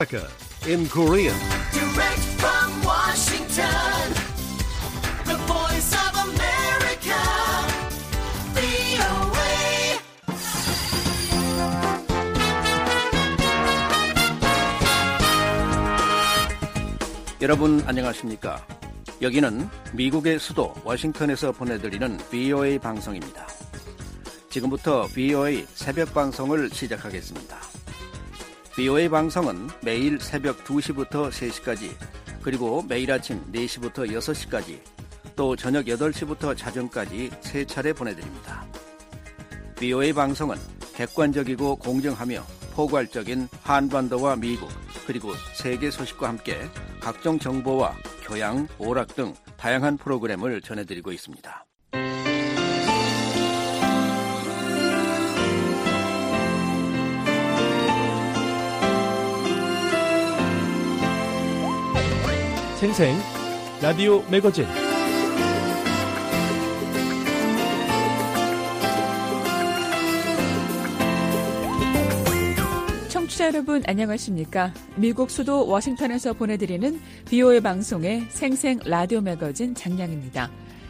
in Korean. Direct from Washington, the voice of America, VOA. 여러분 안녕하십니까? 여기는 미국의 수도 워싱턴에서 보내드리는 VOA 방송입니다. 지금부터 VOA 새벽 방송을 시작하겠습니다. VOA 방송은 매일 새벽 2시부터 3시까지, 그리고 매일 아침 4시부터 6시까지, 또 저녁 8시부터 자정까지 3차례 보내드립니다. VOA 방송은 객관적이고 공정하며 포괄적인 한반도와 미국, 그리고 세계 소식과 함께 각종 정보와 교양, 오락 등 다양한 프로그램을 전해드리고 있습니다. 생생 라디오 매거진 청취자 여러분 안녕하십니까? 미국 수도 워싱턴에서 보내드리는 VOA 방송의 생생 라디오 매거진 장량입니다.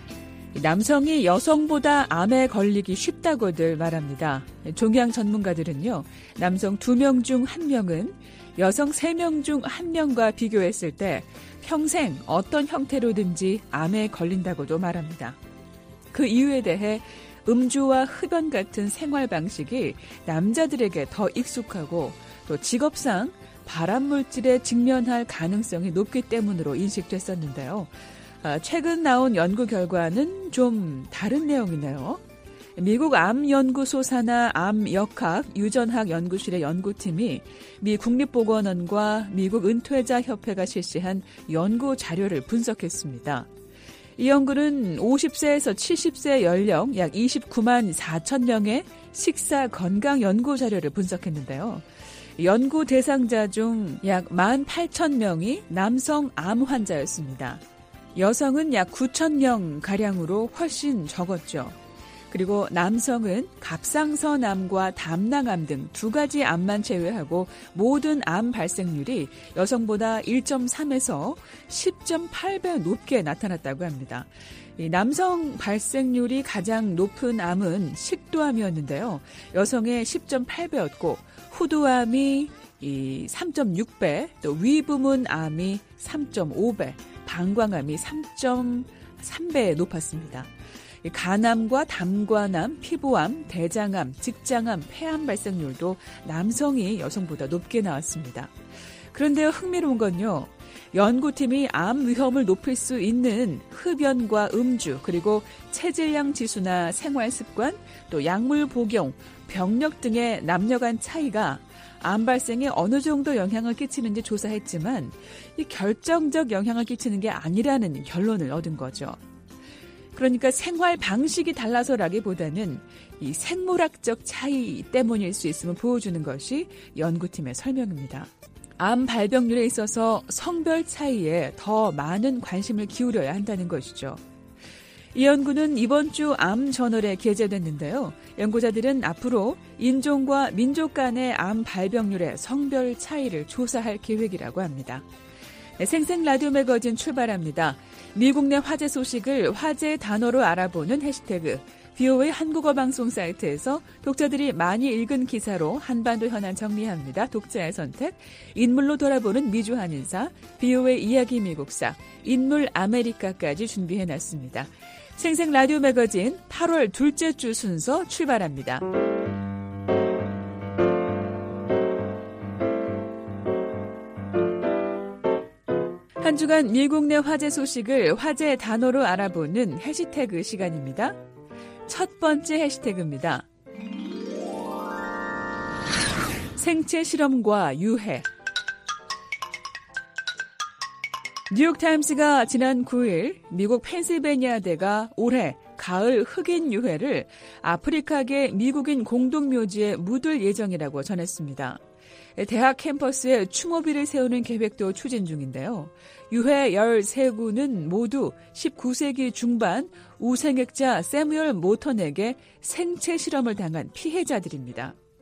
남성이 여성보다 암에 걸리기 쉽다고들 말합니다. 종양 전문가들은요, 남성 2명 중 1명은 여성 3명 중 1명과 비교했을 때 평생 어떤 형태로든지 암에 걸린다고도 말합니다. 그 이유에 대해 음주와 흡연 같은 생활 방식이 남자들에게 더 익숙하고 또 직업상 발암물질에 직면할 가능성이 높기 때문으로 인식됐었는데요. 최근 나온 연구 결과는 좀 다른 내용이네요. 미국 암연구소 산하 암역학 유전학 연구실의 연구팀이 미 국립보건원과 미국 은퇴자협회가 실시한 연구 자료를 분석했습니다. 이 연구는 50세에서 70세 연령 약 29만 4천 명의 식사 건강 연구 자료를 분석했는데요. 연구 대상자 중 약 1만 8천 명이 남성 암 환자였습니다. 여성은 약 9천 명가량으로 훨씬 적었죠. 그리고 남성은 갑상선암과 담낭암 등 2가지 암만 제외하고 모든 암 발생률이 여성보다 1.3에서 10.8배 높게 나타났다고 합니다. 이 남성 발생률이 가장 높은 암은 식도암이었는데요. 여성의 10.8배였고 후두암이 3.6배, 또 위부문암이 3.5배, 방광암이 3.3배 높았습니다. 간암과 담관암, 피부암, 대장암, 직장암, 폐암 발생률도 남성이 여성보다 높게 나왔습니다. 그런데 흥미로운 건요, 연구팀이 암 위험을 높일 수 있는 흡연과 음주, 그리고 체질량 지수나 생활습관, 또 약물 복용, 병력 등의 남녀 간 차이가 암 발생에 어느 정도 영향을 끼치는지 조사했지만 이 결정적 영향을 끼치는 게 아니라는 결론을 얻은 거죠. 그러니까 생활 방식이 달라서라기보다는 이 생물학적 차이 때문일 수 있음을 보여주는 것이 연구팀의 설명입니다. 암 발병률에 있어서 성별 차이에 더 많은 관심을 기울여야 한다는 것이죠. 이 연구는 이번 주 암 저널에 게재됐는데요. 연구자들은 앞으로 인종과 민족 간의 암 발병률의 성별 차이를 조사할 계획이라고 합니다. 생생 라디오 매거진 출발합니다. 미국 내 화제 소식을 화제 단어로 알아보는 해시태그 VOA 한국어 방송 사이트에서 독자들이 많이 읽은 기사로 한반도 현안 정리합니다. 독자의 선택, 인물로 돌아보는 미주 한인사, VOA 이야기 미국사, 인물 아메리카까지 준비해놨습니다. 생생 라디오 매거진 8월 둘째 주 순서 출발합니다. 한 주간 미국 내 화제 소식을 화제 단어로 알아보는 해시태그 시간입니다. 첫 번째 해시태그입니다. 생체 실험과 유해. 뉴욕타임스가 지난 9일 미국 펜실베니아대가 올해 가을 흑인 유해를 아프리카계 미국인 공동묘지에 묻을 예정이라고 전했습니다. 대학 캠퍼스에 추모비를 세우는 계획도 추진 중인데요. 유해 13구는 모두 19세기 중반 우생학자 세뮤얼 모턴에게 생체 실험을 당한 피해자들입니다.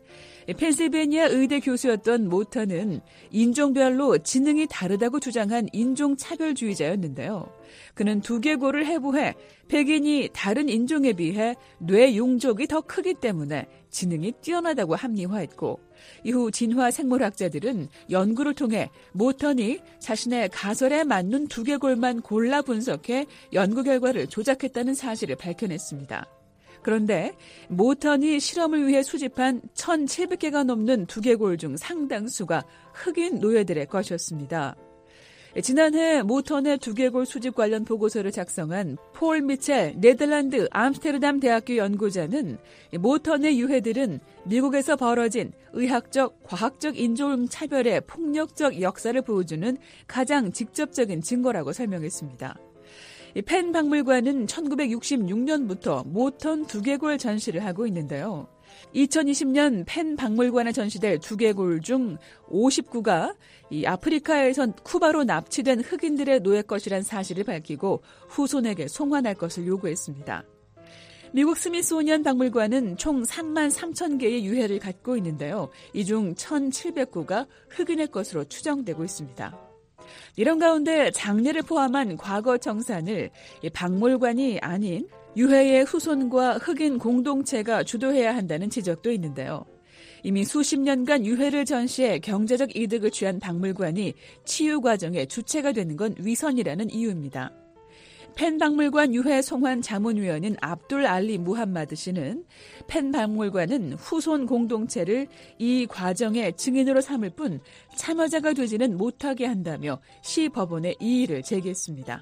펜실베니아 의대 교수였던 모턴은 인종별로 지능이 다르다고 주장한 인종차별주의자였는데요. 그는 두개골을 해부해 백인이 다른 인종에 비해 뇌 용적이 더 크기 때문에 지능이 뛰어나다고 합리화했고, 이후 진화 생물학자들은 연구를 통해 모턴이 자신의 가설에 맞는 두개골만 골라 분석해 연구 결과를 조작했다는 사실을 밝혀냈습니다. 그런데 모턴이 실험을 위해 수집한 1,700개가 넘는 두개골 중 상당수가 흑인 노예들의 것이었습니다. 지난해 모턴의 두개골 수집 관련 보고서를 작성한 폴 미첼 네덜란드 암스테르담 대학교 연구자는 모턴의 유해들은 미국에서 벌어진 의학적, 과학적 인종차별의 폭력적 역사를 보여주는 가장 직접적인 증거라고 설명했습니다. 펜 박물관은 1966년부터 모턴 두개골 전시를 하고 있는데요. 2020년 펜 박물관에 전시될 두개골 중 59가 이 아프리카에선 쿠바로 납치된 흑인들의 노예 것이란 사실을 밝히고 후손에게 송환할 것을 요구했습니다. 미국 스미소니언 박물관은 총 3만 3천 개의 유해를 갖고 있는데요. 이 중 1,700구가 흑인의 것으로 추정되고 있습니다. 이런 가운데 장례를 포함한 과거 정산을 박물관이 아닌 유해의 후손과 흑인 공동체가 주도해야 한다는 지적도 있는데요. 이미 수십 년간 유해를 전시해 경제적 이득을 취한 박물관이 치유 과정의 주체가 되는 건 위선이라는 이유입니다. 펜 박물관 유해 송환 자문위원인 압둘 알리 무함마드 씨는 펜 박물관은 후손 공동체를 이 과정의 증인으로 삼을 뿐 참여자가 되지는 못하게 한다며 시 법원에 이의를 제기했습니다.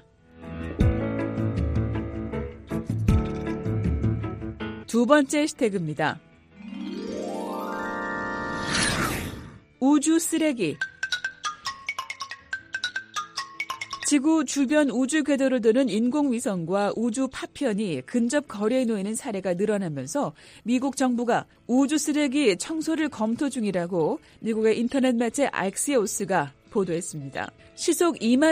두 번째 해시태그입니다. 우주 쓰레기. 지구 주변 우주 궤도를 도는 인공위성과 우주 파편이 근접 거리에 놓이는 사례가 늘어나면서 미국 정부가 우주 쓰레기 청소를 검토 중이라고 미국의 인터넷 매체 아xios가 보도했습니다. 시속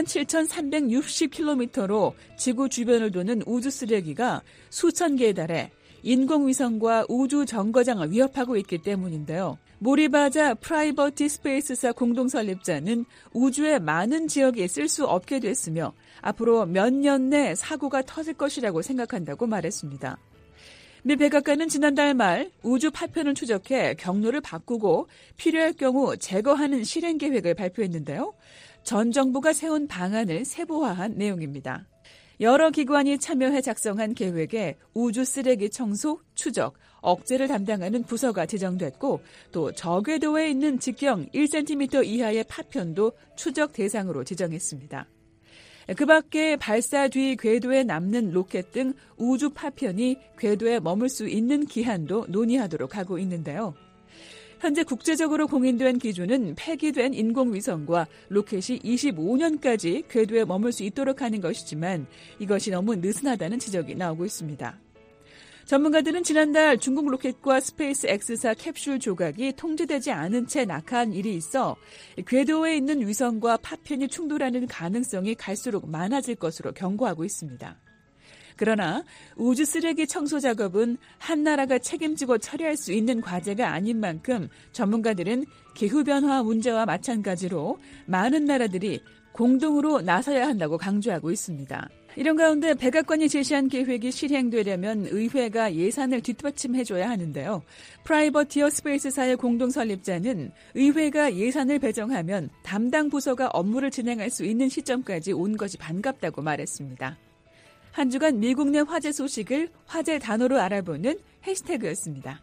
27,360km로 지구 주변을 도는 우주 쓰레기가 수천 개에 달해 인공위성과 우주 정거장을 위협하고 있기 때문인데요. 모리바자 프라이버티 스페이스사 공동설립자는 우주의 많은 지역에 쓸 수 없게 됐으며 앞으로 몇 년 내 사고가 터질 것이라고 생각한다고 말했습니다. 미 백악관은 지난달 말 우주 파편을 추적해 경로를 바꾸고 필요할 경우 제거하는 실행 계획을 발표했는데요. 전 정부가 세운 방안을 세부화한 내용입니다. 여러 기관이 참여해 작성한 계획에 우주 쓰레기 청소, 추적, 억제를 담당하는 부서가 지정됐고 또 저궤도에 있는 직경 1cm 이하의 파편도 추적 대상으로 지정했습니다. 그 밖에 발사 뒤 궤도에 남는 로켓 등 우주 파편이 궤도에 머물 수 있는 기한도 논의하도록 하고 있는데요. 현재 국제적으로 공인된 기준은 폐기된 인공위성과 로켓이 25년까지 궤도에 머물 수 있도록 하는 것이지만 이것이 너무 느슨하다는 지적이 나오고 있습니다. 전문가들은 지난달 중국 로켓과 스페이스 X사 캡슐 조각이 통제되지 않은 채 낙하한 일이 있어 궤도에 있는 위성과 파편이 충돌하는 가능성이 갈수록 많아질 것으로 경고하고 있습니다. 그러나 우주 쓰레기 청소 작업은 한 나라가 책임지고 처리할 수 있는 과제가 아닌 만큼 전문가들은 기후변화 문제와 마찬가지로 많은 나라들이 공동으로 나서야 한다고 강조하고 있습니다. 이런 가운데 백악관이 제시한 계획이 실행되려면 의회가 예산을 뒷받침해줘야 하는데요. 프라이버티어 스페이스사의 공동설립자는 의회가 예산을 배정하면 담당 부서가 업무를 진행할 수 있는 시점까지 온 것이 반갑다고 말했습니다. 한 주간 미국 내 화제 소식을 화제 단어로 알아보는 해시태그였습니다.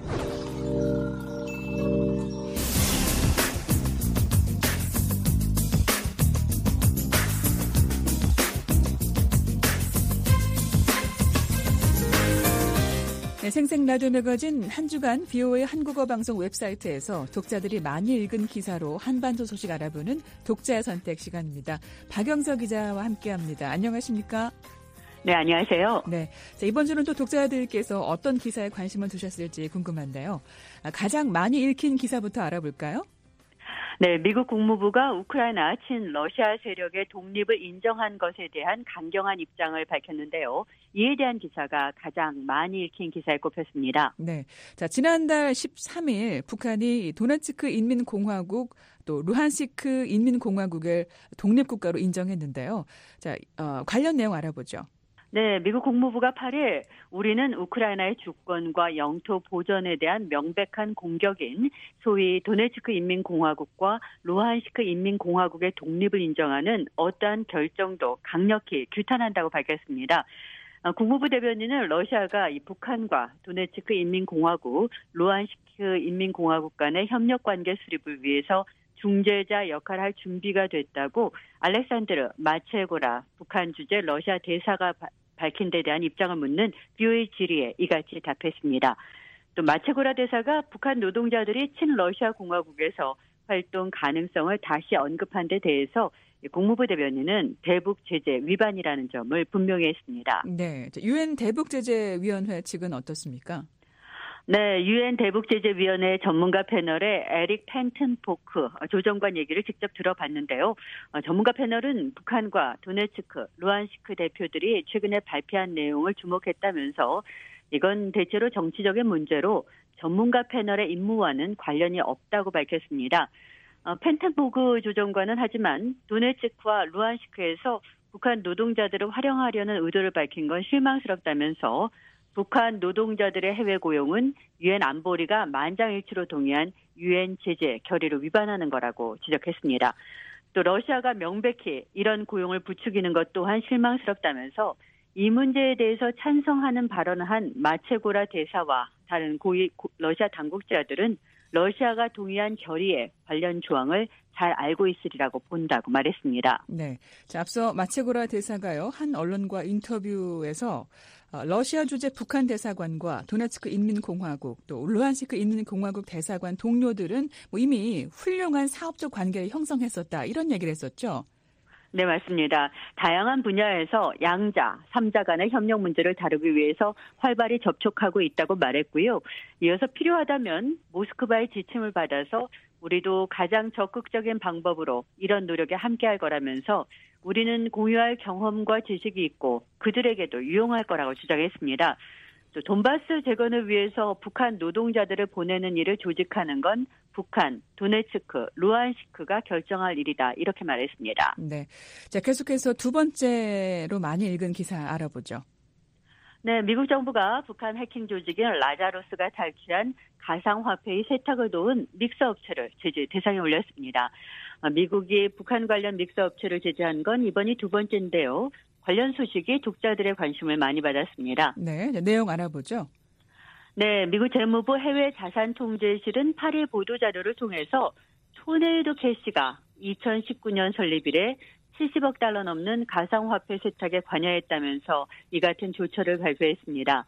네, 생생라디오 매거진 한 주간 VOA 한국어 방송 웹사이트에서 독자들이 많이 읽은 기사로 한반도 소식 알아보는 독자의 선택 시간입니다. 박영서 기자와 함께합니다. 안녕하십니까? 네, 안녕하세요. 네, 자, 이번 주는 또 독자들께서 어떤 기사에 관심을 두셨을지 궁금한데요. 가장 많이 읽힌 기사부터 알아볼까요? 네, 미국 국무부가 우크라이나 친러시아 세력의 독립을 인정한 것에 대한 강경한 입장을 밝혔는데요. 이에 대한 기사가 가장 많이 읽힌 기사에 꼽혔습니다. 네. 자, 지난달 13일 북한이 도네츠크 인민공화국 또 루한스크 인민공화국을 독립국가로 인정했는데요. 자, 관련 내용 알아보죠. 네, 미국 국무부가 8일 우리는 우크라이나의 주권과 영토 보전에 대한 명백한 공격인 소위 도네츠크 인민공화국과 루한스크 인민공화국의 독립을 인정하는 어떠한 결정도 강력히 규탄한다고 밝혔습니다. 국무부 대변인은 러시아가 이 북한과 도네츠크 인민공화국, 루한스크 인민공화국 간의 협력관계 수립을 위해서 중재자 역할을 할 준비가 됐다고 알렉산드르 마체고라 북한 주재 러시아 대사가 밝힌 데 대한 입장을 묻는 VOA 질의에 이같이 답했습니다. 또 마체고라 대사가 북한 노동자들이 친러시아 공화국에서 활동 가능성을 다시 언급한 데 대해서 국무부 대변인은 대북 제재 위반이라는 점을 분명히 했습니다. 네, 유엔 대북제재위원회 측은 어떻습니까? 네, 유엔 대북제재위원회 전문가 패널의 에릭 펜튼포크 조정관 얘기를 직접 들어봤는데요. 전문가 패널은 북한과 도네츠크, 루한스크 대표들이 최근에 발표한 내용을 주목했다면서 이건 대체로 정치적인 문제로 전문가 패널의 임무와는 관련이 없다고 밝혔습니다. 펜튼포크 조정관은 하지만 도네츠크와 루한스크에서 북한 노동자들을 활용하려는 의도를 밝힌 건 실망스럽다면서 북한 노동자들의 해외 고용은 유엔 안보리가 만장일치로 동의한 유엔 제재 결의를 위반하는 거라고 지적했습니다. 또 러시아가 명백히 이런 고용을 부추기는 것 또한 실망스럽다면서 이 문제에 대해서 찬성하는 발언을 한 마체고라 대사와 다른 러시아 당국자들은 러시아가 동의한 결의에 관련 조항을 잘 알고 있으리라고 본다고 말했습니다. 네, 자, 앞서 마체고라 대사가요 한 언론과 인터뷰에서 러시아 주재 북한 대사관과 도네츠크 인민공화국 또 루한스크 인민공화국 대사관 동료들은 이미 훌륭한 사업적 관계를 형성했었다 이런 얘기를 했었죠. 네, 맞습니다. 다양한 분야에서 양자, 3자 간의 협력 문제를 다루기 위해서 활발히 접촉하고 있다고 말했고요. 이어서 필요하다면 모스크바의 지침을 받아서 우리도 가장 적극적인 방법으로 이런 노력에 함께할 거라면서 우리는 공유할 경험과 지식이 있고 그들에게도 유용할 거라고 주장했습니다. 또 돈바스 재건을 위해서 북한 노동자들을 보내는 일을 조직하는 건 북한, 도네츠크, 루한스크가 결정할 일이다. 이렇게 말했습니다. 네, 자 계속해서 두 번째로 많이 읽은 기사 알아보죠. 네, 미국 정부가 북한 해킹 조직인 라자로스가 탈취한 가상화폐의 세탁을 도운 믹서업체를 제재 대상에 올렸습니다. 미국이 북한 관련 믹서업체를 제재한 건 이번이 두 번째인데요. 관련 소식이 독자들의 관심을 많이 받았습니다. 네, 내용 알아보죠. 네, 미국 재무부 해외자산통제실은 8일 보도자료를 통해서 토네이도 캐시가 2019년 설립 이래 70억 달러 넘는 가상화폐 세탁에 관여했다면서 이 같은 조처를 발표했습니다.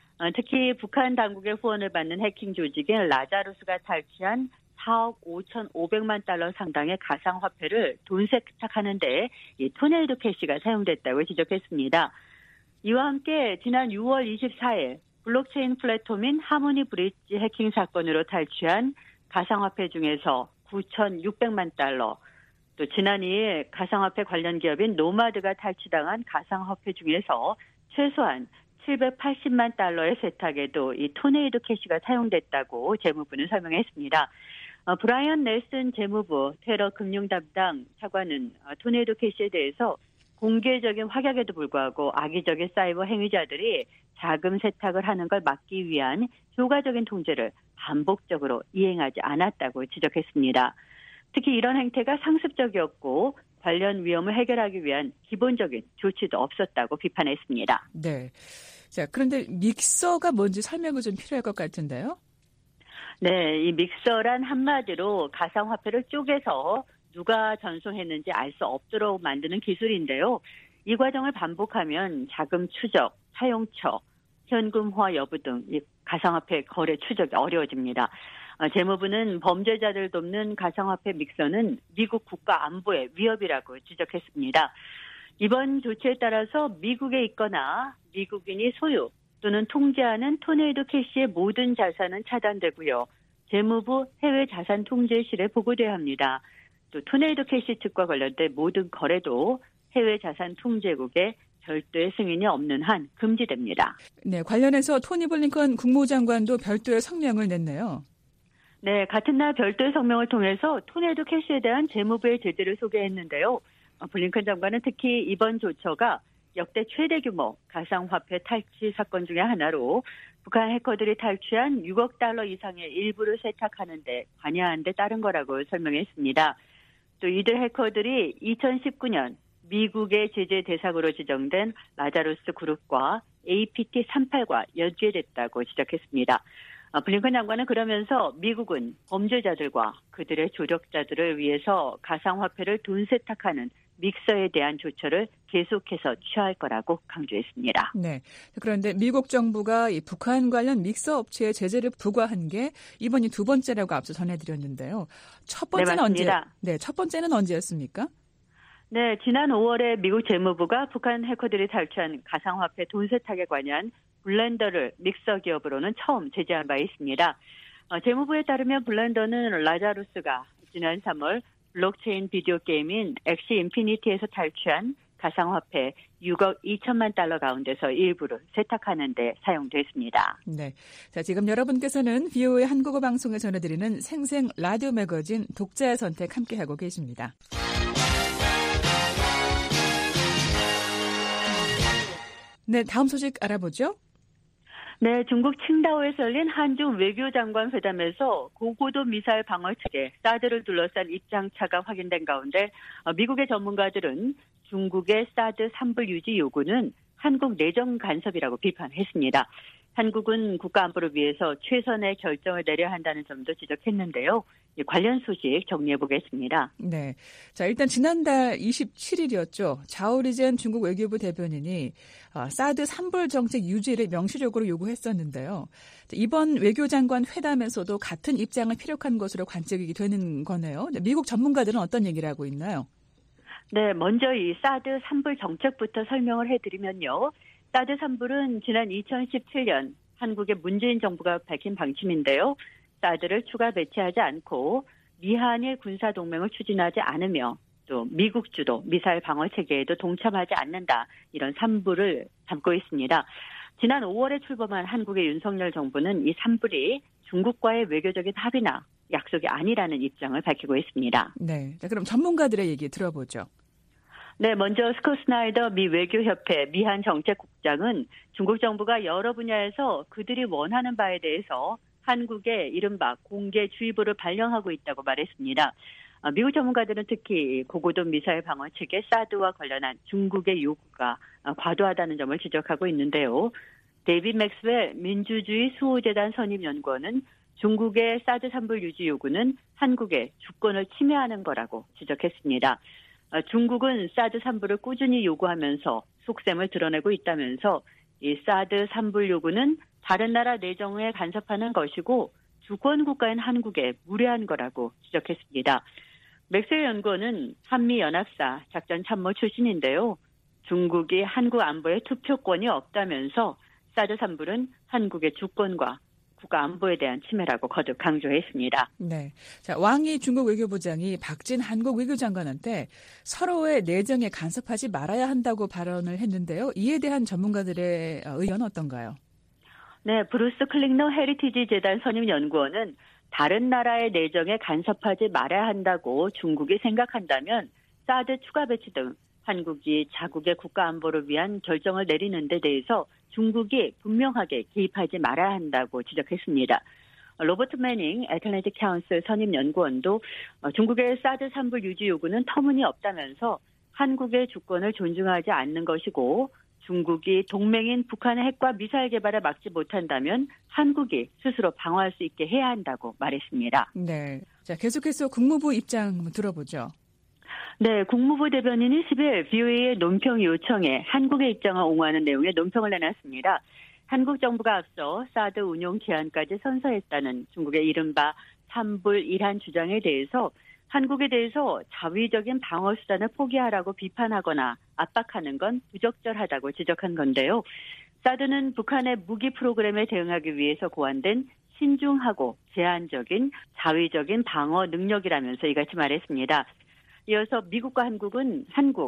특히 북한 당국의 후원을 받는 해킹 조직인 라자루스가 탈취한 4억 5,500만 달러 상당의 가상화폐를 돈 세탁하는 데 이 토네이도 캐시가 사용됐다고 지적했습니다. 이와 함께 지난 6월 24일 블록체인 플랫폼인 하모니 브릿지 해킹 사건으로 탈취한 가상화폐 중에서 9,600만 달러, 또 지난 2일 가상화폐 관련 기업인 노마드가 탈취당한 가상화폐 중에서 최소한 780만 달러의 세탁에도 이 토네이도 캐시가 사용됐다고 재무부는 설명했습니다. 브라이언 넬슨 재무부 테러 금융 담당 차관은 토네이도 캐시에 대해서 공개적인 확약에도 불구하고 악의적인 사이버 행위자들이 자금 세탁을 하는 걸 막기 위한 효과적인 통제를 반복적으로 이행하지 않았다고 지적했습니다. 특히 이런 행태가 상습적이었고 관련 위험을 해결하기 위한 기본적인 조치도 없었다고 비판했습니다. 네. 자, 그런데 믹서가 뭔지 설명이 좀 필요할 것 같은데요? 네, 이 믹서란 한마디로 가상화폐를 쪼개서 누가 전송했는지 알 수 없도록 만드는 기술인데요. 이 과정을 반복하면 자금 추적, 사용처, 현금화 여부 등 이 가상화폐 거래 추적이 어려워집니다. 재무부는 범죄자들 돕는 가상화폐 믹서는 미국 국가 안보의 위협이라고 지적했습니다. 이번 조치에 따라서 미국에 있거나 미국인이 소유 또는 통제하는 토네이도 캐시의 모든 자산은 차단되고요. 재무부 해외자산통제실에 보고돼야 합니다. 또 토네이도 캐시 측과 관련된 모든 거래도 해외자산통제국의 별도의 승인이 없는 한 금지됩니다. 네, 관련해서 토니 블링컨 국무장관도 별도의 성명을 냈네요. 네, 같은 날 별도의 성명을 통해서 토네이도 캐시에 대한 재무부의 제재를 소개했는데요. 블링컨 장관은 특히 이번 조처가 역대 최대 규모 가상화폐 탈취 사건 중에 하나로 북한 해커들이 탈취한 6억 달러 이상의 일부를 세탁하는 데 관여한 데 따른 거라고 설명했습니다. 또 이들 해커들이 2019년 미국의 제재 대상으로 지정된 라자루스 그룹과 APT38과 연계됐다고 지적했습니다. 블링컨 장관은 그러면서 미국은 범죄자들과 그들의 조력자들을 위해서 가상화폐를 돈 세탁하는 믹서에 대한 조처를 계속해서 취할 거라고 강조했습니다. 네. 그런데 미국 정부가 이 북한 관련 믹서 업체에 제재를 부과한 게 이번이 두 번째라고 앞서 전해드렸는데요. 첫 번째는 첫 번째는 언제였습니까? 네, 지난 5월에 미국 재무부가 북한 해커들이 탈취한 가상화폐 돈 세탁에 관한 블렌더를 믹서 기업으로는 처음 제재한 바 있습니다. 재무부에 따르면 블렌더는 라자루스가 지난 3월 블록체인 비디오 게임인 엑시 인피니티에서 탈취한 가상화폐 6억 2천만 달러 가운데서 일부를 세탁하는 데 사용됐습니다. 네, 자 지금 여러분께서는 VOA 한국어 방송에 전해드리는 생생 라디오 매거진 독자의 선택 함께하고 계십니다. 네, 다음 소식 알아보죠. 네, 중국 칭다오에서 열린 한중 외교장관 회담에서 고고도 미사일 방어 체계 사드를 둘러싼 입장차가 확인된 가운데 미국의 전문가들은 중국의 사드 산불 유지 요구는 한국 내정 간섭이라고 비판했습니다. 한국은 국가안보를 위해서 최선의 결정을 내려야 한다는 점도 지적했는데요. 관련 소식 정리해 보겠습니다. 네, 자 일단 지난달 27일이었죠. 자오리젠 중국 외교부 대변인이 사드 산불 정책 유지를 명시적으로 요구했었는데요. 이번 외교장관 회담에서도 같은 입장을 피력한 것으로 관측이 되는 거네요. 미국 전문가들은 어떤 얘기를 하고 있나요? 네, 먼저 이 사드 산불 정책부터 설명을 해드리면요. 사드 산불은 지난 2017년 한국의 문재인 정부가 밝힌 방침인데요. 사드를 추가 배치하지 않고 미한일 군사동맹을 추진하지 않으며 또 미국 주도 미사일 방어 체계에도 동참하지 않는다. 이런 산불을 담고 있습니다. 지난 5월에 출범한 한국의 윤석열 정부는 이 산불이 중국과의 외교적인 합의나 약속이 아니라는 입장을 밝히고 있습니다. 네, 자, 그럼 전문가들의 얘기 들어보죠. 네, 먼저 스콧 스나이더 미 외교협회 미한 정책국장은 중국 정부가 여러 분야에서 그들이 원하는 바에 대해서 한국의 이른바 공개주의보를 발령하고 있다고 말했습니다. 미국 전문가들은 특히 고고도 미사일 방어 체계 사드와 관련한 중국의 요구가 과도하다는 점을 지적하고 있는데요. 데이빗 맥스웰 민주주의 수호재단 선임연구원은 중국의 사드 산불 유지 요구는 한국의 주권을 침해하는 거라고 지적했습니다. 중국은 사드 산불을 꾸준히 요구하면서 속셈을 드러내고 있다면서 이 사드 산불 요구는 다른 나라 내정에 간섭하는 것이고 주권 국가인 한국에 무례한 거라고 지적했습니다. 맥스웰 연구원은 한미연합사 작전참모 출신인데요. 중국이 한국 안보에 투표권이 없다면서 사드 산불은 한국의 주권과 국가 안보에 대한 침해라고 거듭 강조했습니다. 네, 자 왕이 중국 외교부장이 박진 한국 외교장관한테 서로의 내정에 간섭하지 말아야 한다고 발언을 했는데요. 이에 대한 전문가들의 의견은 어떤가요? 네, 브루스 클링너 헤리티지 재단 선임연구원은 다른 나라의 내정에 간섭하지 말아야 한다고 중국이 생각한다면 사드 추가 배치 등 한국이 자국의 국가 안보를 위한 결정을 내리는 데 대해서 중국이 분명하게 개입하지 말아야 한다고 지적했습니다. 로버트 매닝 애틀랜틱 카운슬 선임연구원도 중국의 사드 산불 유지 요구는 터무니없다면서 한국의 주권을 존중하지 않는 것이고 중국이 동맹인 북한의 핵과 미사일 개발을 막지 못한다면 한국이 스스로 방어할 수 있게 해야 한다고 말했습니다. 네, 자 계속해서 국무부 입장 들어보죠. 네, 국무부 대변인이 10일 VOA의 논평 요청에 한국의 입장을 옹호하는 내용의 논평을 내놨습니다. 한국 정부가 앞서 사드 운용 제한까지 선서했다는 중국의 이른바 산불 일한 주장에 대해서 한국에 대해서 자위적인 방어 수단을 포기하라고 비판하거나 압박하는 건 부적절하다고 지적한 건데요. 사드는 북한의 무기 프로그램에 대응하기 위해서 고안된 신중하고 제한적인 자위적인 방어 능력이라면서 이같이 말했습니다. 이어서 미국과 한국은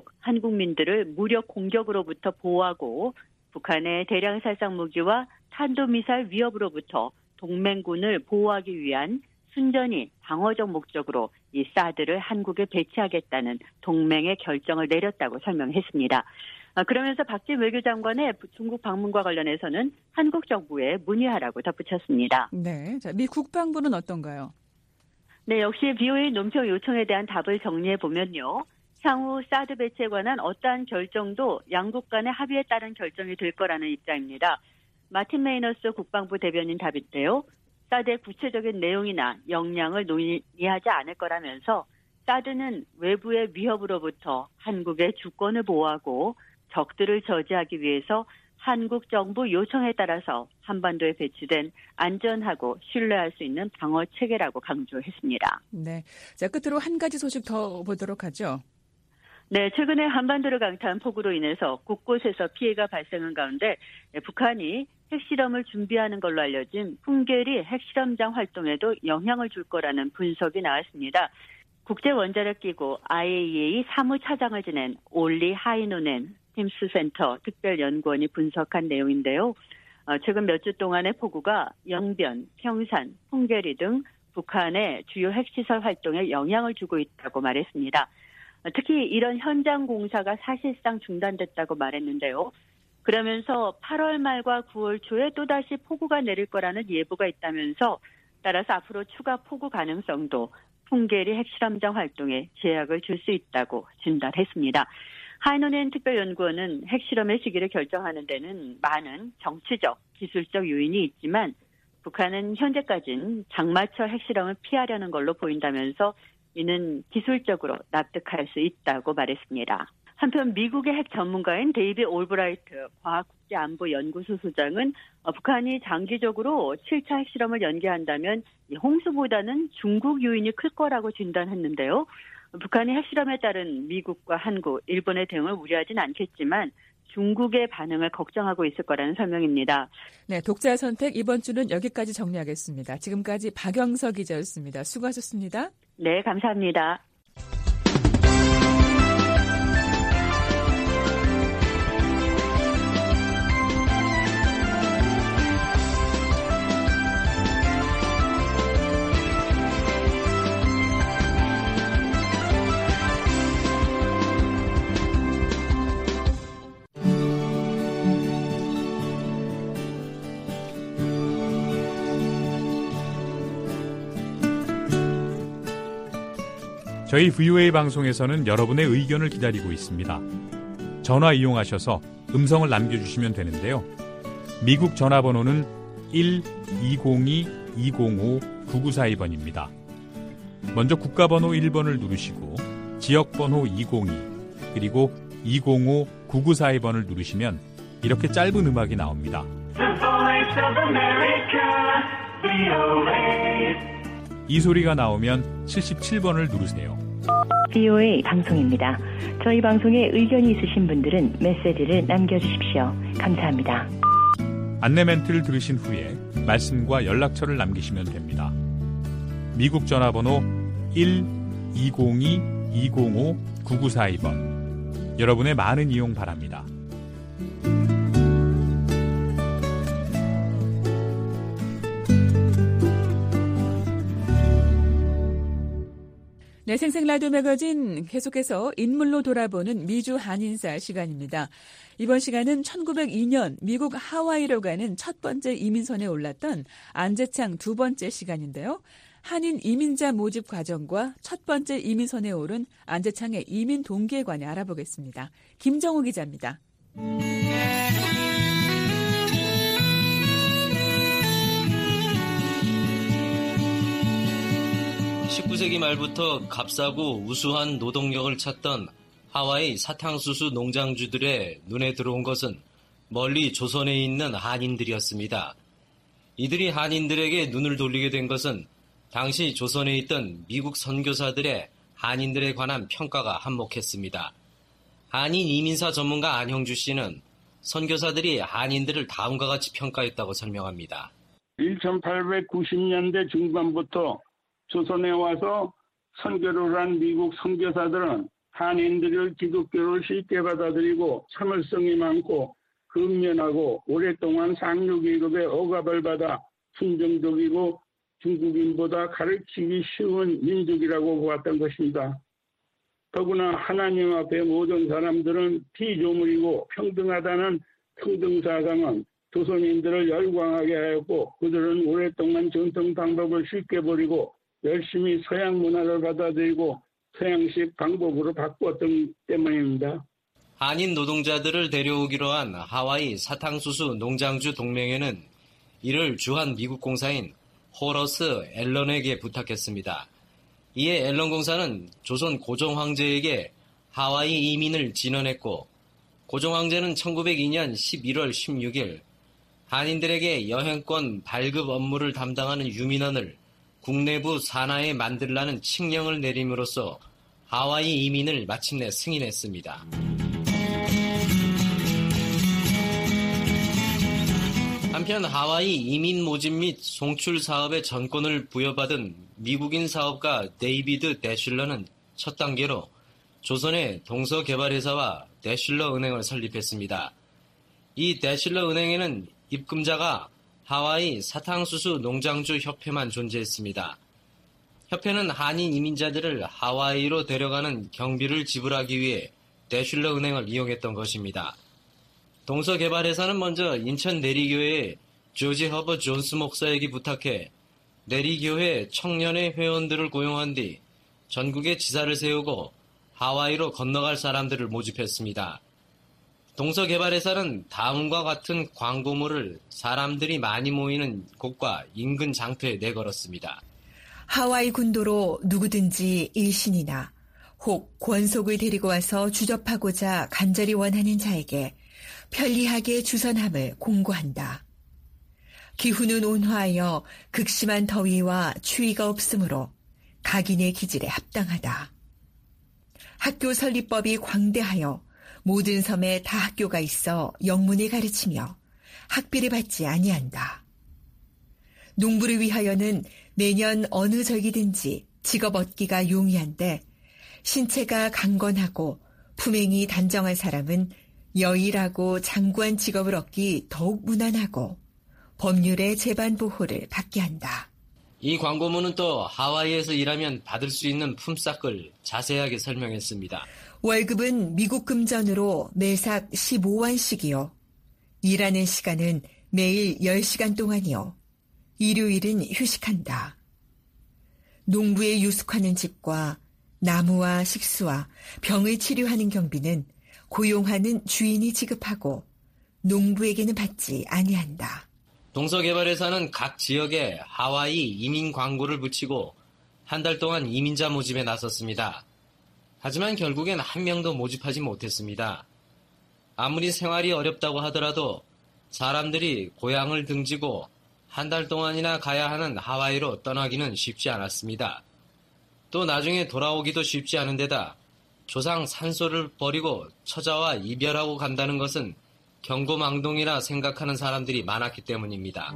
한국민들을 무력 공격으로부터 보호하고 북한의 대량 살상 무기와 탄도미사일 위협으로부터 동맹군을 보호하기 위한 순전히 방어적 목적으로 이 사드를 한국에 배치하겠다는 동맹의 결정을 내렸다고 설명했습니다. 그러면서 박진 외교장관의 중국 방문과 관련해서는 한국 정부에 문의하라고 덧붙였습니다. 네, 자, 미 국방부는 어떤가요? 네, 역시 BOA 논평 요청에 대한 답을 정리해 보면요. 향후 사드 배치에 관한 어떠한 결정도 양국 간의 합의에 따른 결정이 될 거라는 입장입니다. 마틴 메이너스 국방부 대변인 답인데요. 사드의 구체적인 내용이나 역량을 논의하지 않을 거라면서 사드는 외부의 위협으로부터 한국의 주권을 보호하고 적들을 저지하기 위해서 한국 정부 요청에 따라서 한반도에 배치된 안전하고 신뢰할 수 있는 방어 체계라고 강조했습니다. 네, 자 끝으로 한 가지 소식 더 보도록 하죠. 네, 최근에 한반도를 강타한 폭우로 인해서 곳곳에서 피해가 발생한 가운데 북한이 핵실험을 준비하는 걸로 알려진 풍계리 핵실험장 활동에도 영향을 줄 거라는 분석이 나왔습니다. 국제원자력기구 IAEA 사무차장을 지낸 올리 하이노넨 팀스센터 특별연구원이 분석한 내용인데요. 최근 몇 주 동안의 폭우가 영변, 평산, 풍계리 등 북한의 주요 핵시설 활동에 영향을 주고 있다고 말했습니다. 특히 이런 현장 공사가 사실상 중단됐다고 말했는데요. 그러면서 8월 말과 9월 초에 또다시 폭우가 내릴 거라는 예보가 있다면서 따라서 앞으로 추가 폭우 가능성도 풍계리 핵실험장 활동에 제약을 줄 수 있다고 진단했습니다. 하이노넨 특별연구원은 핵실험의 시기를 결정하는 데는 많은 정치적, 기술적 요인이 있지만 북한은 현재까지는 장마철 핵실험을 피하려는 걸로 보인다면서 이는 기술적으로 납득할 수 있다고 말했습니다. 한편 미국의 핵 전문가인 데이비 올브라이트 과학국제안보연구소 소장은 북한이 장기적으로 7차 핵실험을 연기한다면 홍수보다는 중국 요인이 클 거라고 진단했는데요. 북한이 핵실험에 따른 미국과 한국, 일본의 대응을 우려하진 않겠지만 중국의 반응을 걱정하고 있을 거라는 설명입니다. 네, 독자 선택 이번 주는 여기까지 정리하겠습니다. 지금까지 박영서 기자였습니다. 수고하셨습니다. 네, 감사합니다. 저희 VOA 방송에서는 여러분의 의견을 기다리고 있습니다. 전화 이용하셔서 음성을 남겨주시면 되는데요. 미국 전화번호는 1-202-205-9942번입니다. 먼저 국가번호 1번을 누르시고 지역번호 202 그리고 205-9942번을 누르시면 이렇게 짧은 음악이 나옵니다. 이 소리가 나오면 77번을 누르세요. VOA 방송입니다. 저희 방송에 의견이 있으신 분들은 메시지를 남겨주십시오. 감사합니다. 안내 멘트를 들으신 후에 말씀과 연락처를 남기시면 됩니다. 미국 전화번호 1-202-205-9942번. 여러분의 많은 이용 바랍니다. 네, 생생라디오 매거진 계속해서 인물로 돌아보는 미주 한인사 시간입니다. 이번 시간은 1902년 미국 하와이로 가는 첫 번째 이민선에 올랐던 안재창 두 번째 시간인데요. 한인 이민자 모집 과정과 첫 번째 이민선에 오른 안재창의 이민 동기에 관해 알아보겠습니다. 김정우 기자입니다. 19세기 말부터 값싸고 우수한 노동력을 찾던 하와이 사탕수수 농장주들의 눈에 들어온 것은 멀리 조선에 있는 한인들이었습니다. 이들이 한인들에게 눈을 돌리게 된 것은 당시 조선에 있던 미국 선교사들의 한인들에 관한 평가가 한몫했습니다. 한인 이민사 전문가 안형주 씨는 선교사들이 한인들을 다음과 같이 평가했다고 설명합니다. 1890년대 중반부터 조선에 와서 선교를 한 미국 선교사들은 한인들을 기독교를 쉽게 받아들이고 참을성이 많고 근면하고 오랫동안 상류계급의 억압을 받아 순종적이고 중국인보다 가르치기 쉬운 민족이라고 보았던 것입니다. 더구나 하나님 앞에 모든 사람들은 피조물이고 평등하다는 평등사상은 조선인들을 열광하게 하였고 그들은 오랫동안 전통 방법을 쉽게 버리고 열심히 서양 문화를 받아들이고 서양식 방법으로 바꾸었던 때문입니다. 한인 노동자들을 데려오기로 한 하와이 사탕수수 농장주 동맹회는 이를 주한 미국 공사인 호러스 앨런에게 부탁했습니다. 이에 앨런 공사는 조선 고종 황제에게 하와이 이민을 진언했고 고종 황제는 1902년 11월 16일 한인들에게 여행권 발급 업무를 담당하는 유민원을 국내부 산하에 만들라는 칙령을 내림으로써 하와이 이민을 마침내 승인했습니다. 한편 하와이 이민 모집 및 송출 사업의 전권을 부여받은 미국인 사업가 데이비드 대슐러는 첫 단계로 조선의 동서개발회사와 대슐러 은행을 설립했습니다. 이 대슐러 은행에는 입금자가 하와이 사탕수수 농장주 협회만 존재했습니다. 협회는 한인 이민자들을 하와이로 데려가는 경비를 지불하기 위해 대슐러 은행을 이용했던 것입니다. 동서개발회사는 먼저 인천 내리교회의 조지 허버 존스 목사에게 부탁해 내리교회 청년회 회원들을 고용한 뒤 전국에 지사를 세우고 하와이로 건너갈 사람들을 모집했습니다. 동서개발회사는 다음과 같은 광고물을 사람들이 많이 모이는 곳과 인근 장터에 내걸었습니다. 하와이 군도로 누구든지 일신이나 혹 권속을 데리고 와서 주접하고자 간절히 원하는 자에게 편리하게 주선함을 공고한다. 기후는 온화하여 극심한 더위와 추위가 없으므로 각인의 기질에 합당하다. 학교 설립법이 광대하여 모든 섬에 다 학교가 있어 영문을 가르치며 학비를 받지 아니한다. 농부를 위하여는 내년 어느 절기든지 직업 얻기가 용이한데 신체가 강건하고 품행이 단정한 사람은 여일하고 장구한 직업을 얻기 더욱 무난하고 법률의 재반 보호를 받게 한다. 이 광고문은 또 하와이에서 일하면 받을 수 있는 품삯을 자세하게 설명했습니다. 월급은 미국 금전으로 매삭 15완씩이요. 일하는 시간은 매일 10시간 동안이요. 일요일은 휴식한다. 농부에 유숙하는 집과 나무와 식수와 병을 치료하는 경비는 고용하는 주인이 지급하고 농부에게는 받지 아니한다. 동서개발회사는 각 지역에 하와이 이민 광고를 붙이고 한 달 동안 이민자 모집에 나섰습니다. 하지만 결국엔 한 명도 모집하지 못했습니다. 아무리 생활이 어렵다고 하더라도 사람들이 고향을 등지고 한 달 동안이나 가야 하는 하와이로 떠나기는 쉽지 않았습니다. 또 나중에 돌아오기도 쉽지 않은 데다 조상 산소를 버리고 처자와 이별하고 간다는 것은 경고망동이라 생각하는 사람들이 많았기 때문입니다.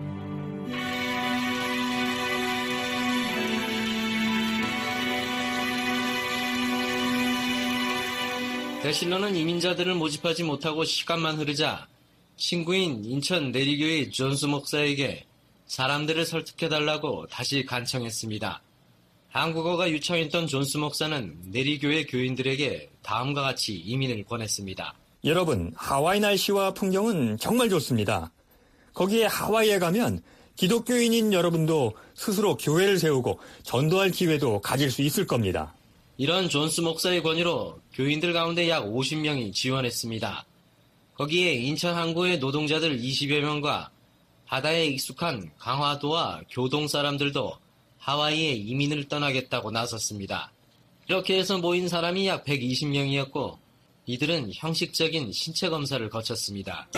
대실러는 이민자들을 모집하지 못하고 시간만 흐르자 친구인 인천 내리교의 존스 목사에게 사람들을 설득해달라고 다시 간청했습니다. 한국어가 유창했던 존스 목사는 내리교회 교인들에게 다음과 같이 이민을 권했습니다. 여러분, 하와이 날씨와 풍경은 정말 좋습니다. 거기에 하와이에 가면 기독교인인 여러분도 스스로 교회를 세우고 전도할 기회도 가질 수 있을 겁니다. 이런 존스 목사의 권유로 교인들 가운데 약 50명이 지원했습니다. 거기에 인천 항구의 노동자들 20여 명과 바다에 익숙한 강화도와 교동 사람들도 하와이에 이민을 떠나겠다고 나섰습니다. 이렇게 해서 모인 사람이 약 120명이었고 이들은 형식적인 신체 검사를 거쳤습니다.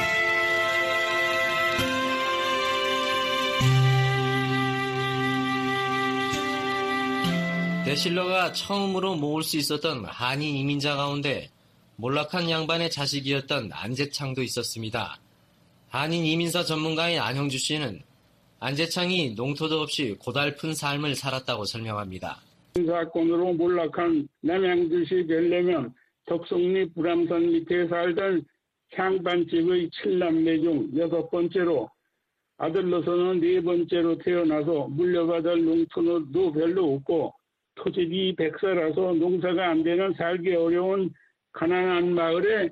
대실러가 처음으로 모을 수 있었던 한인 이민자 가운데 몰락한 양반의 자식이었던 안재창도 있었습니다. 한인 이민사 전문가인 안형주 씨는 안재창이 농토도 없이 고달픈 삶을 살았다고 설명합니다. 사건으로 몰락한 남양주시 별내면 덕성리 불암산 밑에 살던 향반집의 7남매 중 6번째로 아들로서는 4번째로 태어나서 물려받을 농토도 별로 없고 토집이 100사라서 농사가 안 되는 살기 어려운 가난한 마을에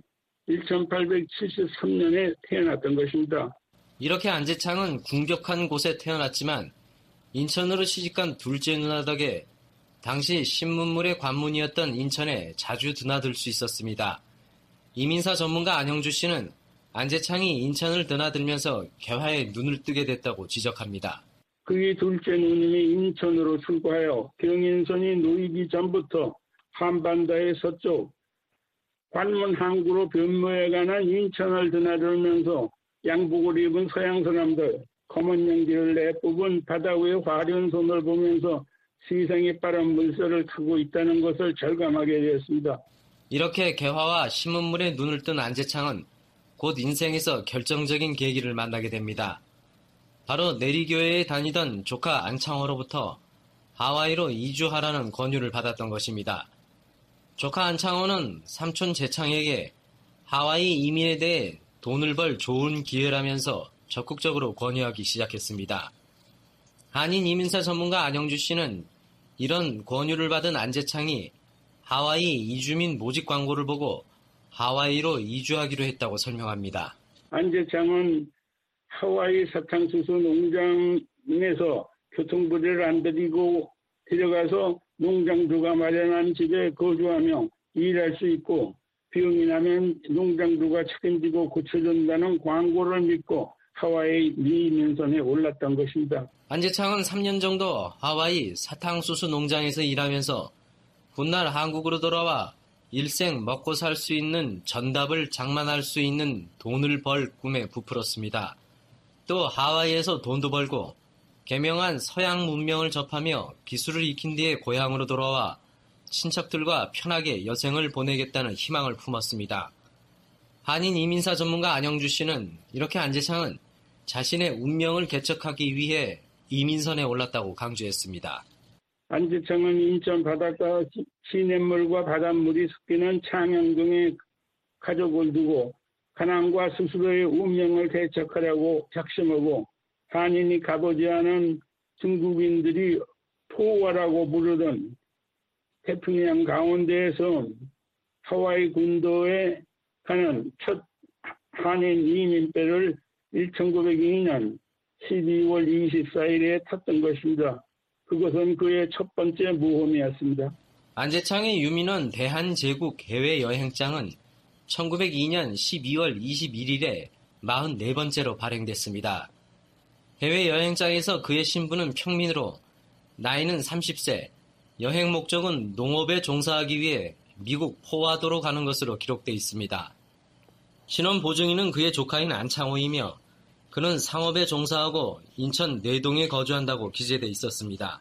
1873년에 태어났던 것입니다. 이렇게 안재창은 궁격한 곳에 태어났지만 인천으로 시집간 둘째 누나 덕에 당시 신문물의 관문이었던 인천에 자주 드나들 수 있었습니다. 이민사 전문가 안영주 씨는 안재창이 인천을 드나들면서 개화에 눈을 뜨게 됐다고 지적합니다. 그의 둘째 누님이 인천으로 출고하여 경인선이 놓이기 전부터 한반도의 서쪽 관문 항구로 변모해가는 인천을 드나들면서 양복을 입은 서양 사람들, 검은 연기를 내뿜은 바다 위의 화려한 손을 보면서 세상의 빠른 물살을 타고 있다는 것을 절감하게 되었습니다. 이렇게 개화와 신문물에 눈을 뜬 안재창은 곧 인생에서 결정적인 계기를 만나게 됩니다. 바로 내리교회에 다니던 조카 안창호로부터 하와이로 이주하라는 권유를 받았던 것입니다. 조카 안창호는 삼촌 재창에게 하와이 이민에 대해 돈을 벌 좋은 기회라면서 적극적으로 권유하기 시작했습니다. 한인 이민사 전문가 안영주 씨는 이런 권유를 받은 안재창이 하와이 이주민 모집 광고를 보고 하와이로 이주하기로 했다고 설명합니다. 안재창은 하와이 사탕수수 농장에서 교통비를 안 들이고 데려가서 농장주가 마련한 집에 거주하며 일할 수 있고 비용이 나면 농장주가 책임지고 고쳐준다는 광고를 믿고 하와이 미민선에 올랐던 것입니다. 안재창은 3년 정도 하와이 사탕수수 농장에서 일하면서 훗날 한국으로 돌아와 일생 먹고 살 수 있는 전답을 장만할 수 있는 돈을 벌 꿈에 부풀었습니다. 또 하와이에서 돈도 벌고 개명한 서양 문명을 접하며 기술을 익힌 뒤에 고향으로 돌아와 친척들과 편하게 여생을 보내겠다는 희망을 품었습니다. 한인 이민사 전문가 안영주 씨는 이렇게 안재창은 자신의 운명을 개척하기 위해 이민선에 올랐다고 강조했습니다. 안재창은 인천 바닷가 시냇물과 바닷물이 섞이는 창녕동에 가족을 두고 가난과 스스로의 운명을 개척하려고 작심하고 한인이 가보지 않은 중국인들이 포화라고 부르던 태평양 가운데에서 하와이 군도에 가는 첫 한인 이민배를 1902년 12월 24일에 탔던 것입니다. 그것은 그의 첫 번째 모험이었습니다. 안재창의 유민원 대한제국 해외여행장은 1902년 12월 21일에 44번째로 발행됐습니다. 해외여행장에서 그의 신분은 평민으로 나이는 30세, 여행 목적은 농업에 종사하기 위해 미국 포와도로 가는 것으로 기록되어 있습니다. 신원 보증인은 그의 조카인 안창호이며 그는 상업에 종사하고 인천 내동에 거주한다고 기재되어 있었습니다.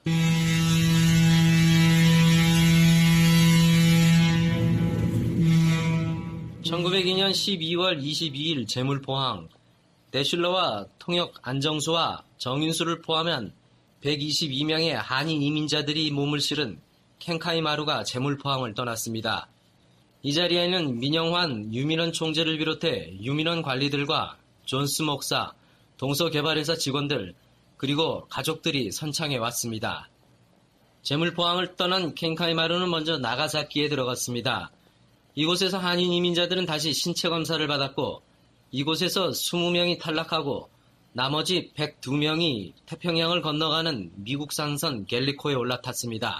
1902년 12월 22일 재물포항, 대슐러와 통역 안정수와 정인수를 포함한 122명의 한인 이민자들이 몸을 실은 켄카이마루가 재물포항을 떠났습니다. 이 자리에는 민영환 유민원 총재를 비롯해 유민원 관리들과 존스 목사, 동서개발회사 직원들, 그리고 가족들이 선창해 왔습니다. 재물포항을 떠난 켄카이마루는 먼저 나가사키에 들어갔습니다. 이곳에서 한인 이민자들은 다시 신체 검사를 받았고 이곳에서 20명이 탈락하고 나머지 102명이 태평양을 건너가는 미국 상선 갤리코에 올라탔습니다.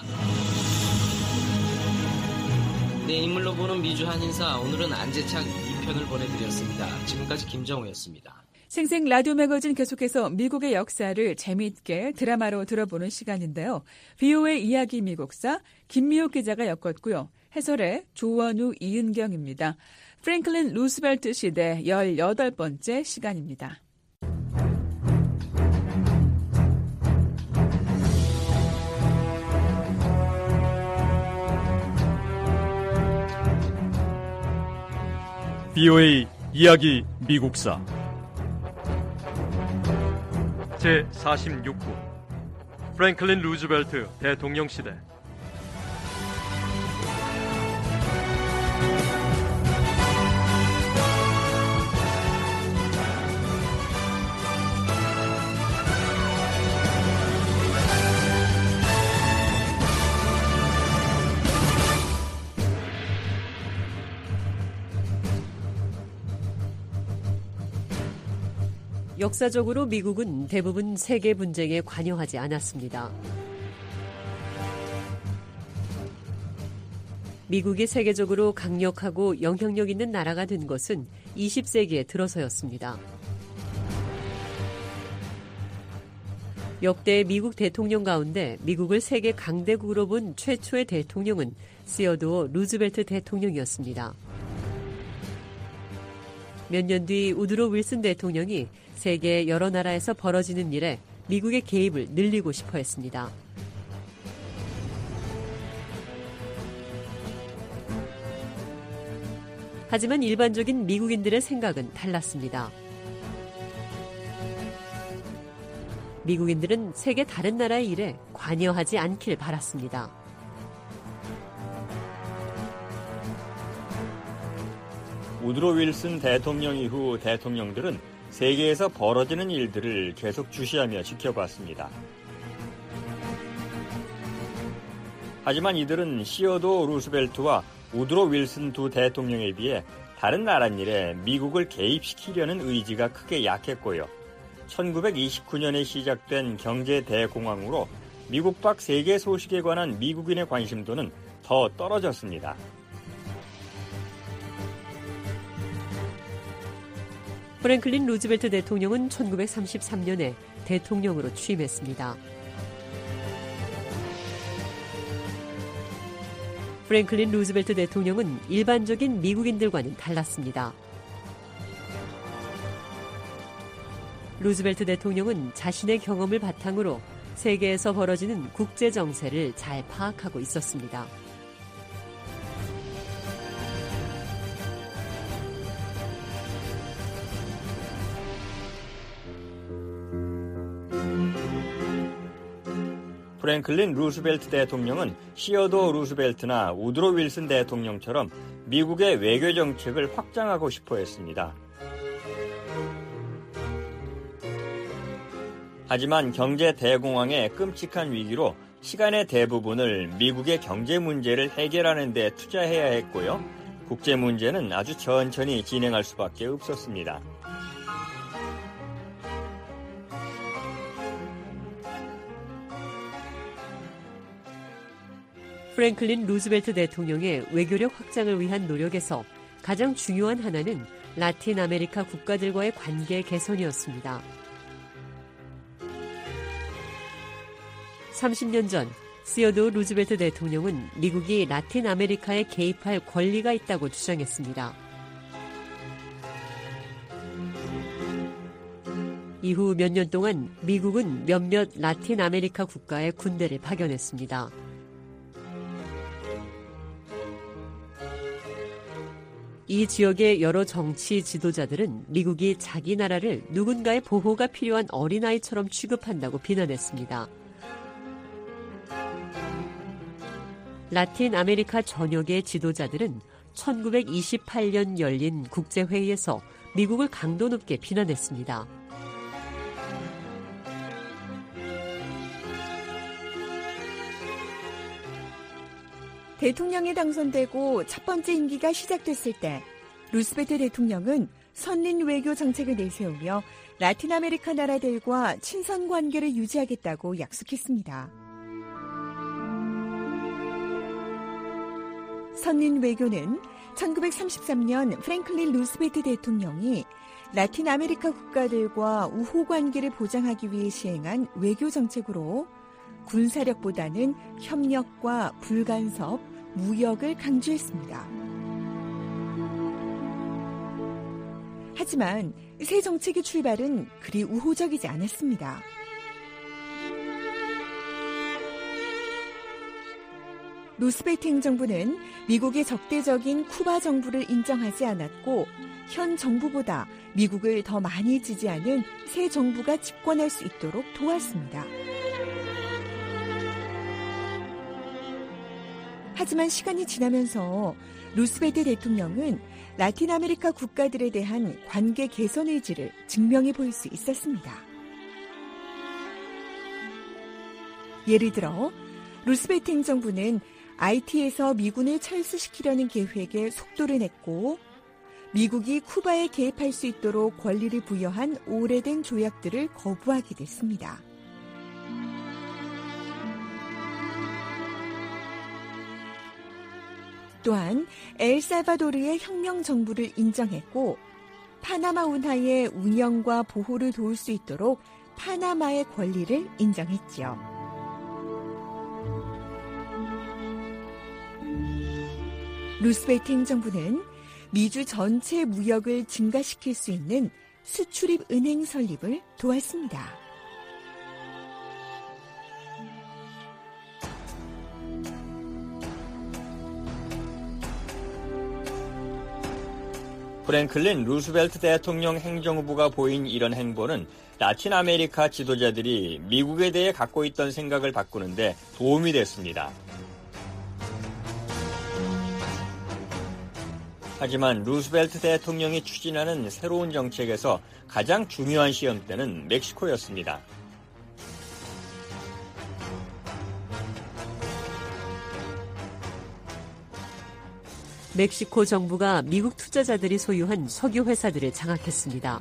네, 인물로 보는 미주 한인사, 오늘은 안재창 2편을 보내드렸습니다. 지금까지 김정우였습니다. 생생 라디오 매거진 계속해서 미국의 역사를 재미있게 드라마로 들어보는 시간인데요. VOA 이야기 미국사 김미옥 기자가 엮었고요. 해설의 조원우, 이은경입니다. 프랭클린 루스벨트 시대 18번째 시간입니다. VOA 이야기 미국사 제46부 프랭클린 루즈벨트 대통령 시대. 역사적으로 미국은 대부분 세계 분쟁에 관여하지 않았습니다. 미국이 세계적으로 강력하고 영향력 있는 나라가 된 것은 20세기에 들어서였습니다. 역대 미국 대통령 가운데 미국을 세계 강대국으로 본 최초의 대통령은 시어도어 루즈벨트 대통령이었습니다. 몇 년 뒤 우드로 윌슨 대통령이 세계 여러 나라에서 벌어지는 일에 미국의 개입을 늘리고 싶어 했습니다. 하지만 일반적인 미국인들의 생각은 달랐습니다. 미국인들은 세계 다른 나라의 일에 관여하지 않길 바랐습니다. 우드로 윌슨 대통령 이후 대통령들은 세계에서 벌어지는 일들을 계속 주시하며 지켜봤습니다. 하지만 이들은 시어도어 루스벨트와 우드로 윌슨 두 대통령에 비해 다른 나라 일에 미국을 개입시키려는 의지가 크게 약했고요. 1929년에 시작된 경제 대공황으로 미국 밖 세계 소식에 관한 미국인의 관심도는 더 떨어졌습니다. 프랭클린 루즈벨트 대통령은 1933년에 대통령으로 취임했습니다. 프랭클린 루즈벨트 대통령은 일반적인 미국인들과는 달랐습니다. 루즈벨트 대통령은 자신의 경험을 바탕으로 세계에서 벌어지는 국제 정세를 잘 파악하고 있었습니다. 프랭클린 루스벨트 대통령은 시어도어 루스벨트나 우드로 윌슨 대통령처럼 미국의 외교 정책을 확장하고 싶어 했습니다. 하지만 경제 대공황의 끔찍한 위기로 시간의 대부분을 미국의 경제 문제를 해결하는 데 투자해야 했고요. 국제 문제는 아주 천천히 진행할 수밖에 없었습니다. 프랭클린 루즈벨트 대통령의 외교력 확장을 위한 노력에서 가장 중요한 하나는 라틴 아메리카 국가들과의 관계 개선이었습니다. 30년 전 시어도어 루즈벨트 대통령은 미국이 라틴 아메리카에 개입할 권리가 있다고 주장했습니다. 이후 몇 년 동안 미국은 몇몇 라틴 아메리카 국가에 군대를 파견했습니다. 이 지역의 여러 정치 지도자들은 미국이 자기 나라를 누군가의 보호가 필요한 어린아이처럼 취급한다고 비난했습니다. 라틴 아메리카 전역의 지도자들은 1928년 열린 국제회의에서 미국을 강도 높게 비난했습니다. 대통령에 당선되고 첫 번째 임기가 시작됐을 때 루스벨트 대통령은 선린 외교 정책을 내세우며 라틴 아메리카 나라들과 친선 관계를 유지하겠다고 약속했습니다. 선린 외교는 1933년 프랭클린 루스벨트 대통령이 라틴 아메리카 국가들과 우호 관계를 보장하기 위해 시행한 외교 정책으로 군사력보다는 협력과 불간섭, 무역을 강조했습니다. 하지만 새 정책의 출발은 그리 우호적이지 않았습니다. 루스벨트 행정부는 미국의 적대적인 쿠바 정부를 인정하지 않았고 현 정부보다 미국을 더 많이 지지하는 새 정부가 집권할 수 있도록 도왔습니다. 하지만 시간이 지나면서 루스벨트 대통령은 라틴 아메리카 국가들에 대한 관계 개선 의지를 증명해 보일 수 있었습니다. 예를 들어 루스벨트 행정부는 IT에서 미군을 철수시키려는 계획에 속도를 냈고 미국이 쿠바에 개입할 수 있도록 권리를 부여한 오래된 조약들을 거부하게 됐습니다. 또한 엘살바도르의 혁명 정부를 인정했고 파나마 운하의 운영과 보호를 도울 수 있도록 파나마의 권리를 인정했지요. 루스벨트 행정부는 미주 전체 무역을 증가시킬 수 있는 수출입 은행 설립을 도왔습니다. 프랭클린 루스벨트 대통령 행정부가 보인 이런 행보는 라틴 아메리카 지도자들이 미국에 대해 갖고 있던 생각을 바꾸는데 도움이 됐습니다. 하지만 루스벨트 대통령이 추진하는 새로운 정책에서 가장 중요한 시험대는 멕시코였습니다. 멕시코 정부가 미국 투자자들이 소유한 석유 회사들을 장악했습니다.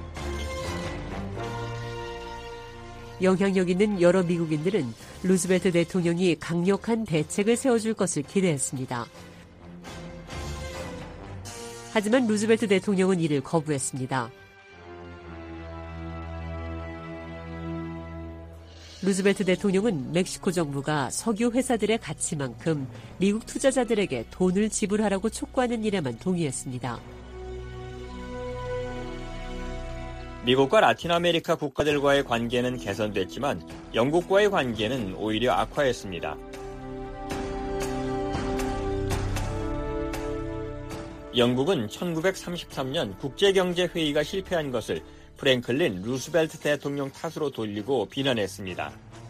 영향력 있는 여러 미국인들은 루스벨트 대통령이 강력한 대책을 세워줄 것을 기대했습니다. 하지만 루스벨트 대통령은 이를 거부했습니다. 루스벨트 대통령은 멕시코 정부가 석유 회사들의 가치만큼 미국 투자자들에게 돈을 지불하라고 촉구하는 일에만 동의했습니다. 미국과 라틴 아메리카 국가들과의 관계는 개선됐지만 영국과의 관계는 오히려 악화했습니다. 영국은 1933년 국제경제회의가 실패한 것을 프랭클린 루스벨트 대통령 탓으로 돌리고 비난했습니다.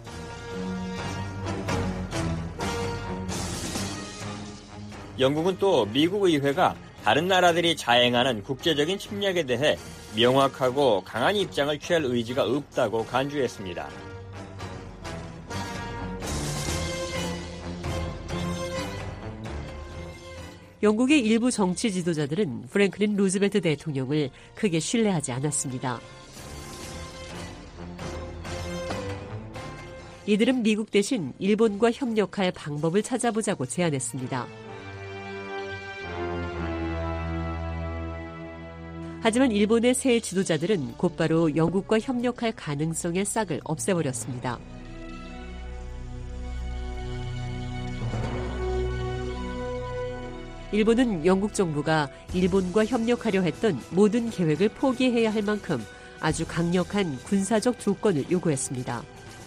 영국은 또 미국 의회가 다른 나라들이 자행하는 국제적인 침략에 대해 명확하고 강한 입장을 취할 의지가 없다고 간주했습니다. 영국의 일부 정치 지도자들은 프랭클린 루스벨트 대통령을 크게 신뢰하지 않았습니다. 이들은 미국 대신 일본과 협력할 방법을 찾아보자고 제안했습니다. 하지만 일본의 새 지도자들은 곧바로 영국과 협력할 가능성의 싹을 없애버렸습니다. 일본은 영국 정부가 일본과 협력하려 했던 모든 계획을 포기해야 할 만큼 아주 강력한 군사적 조건을 요구했습니다.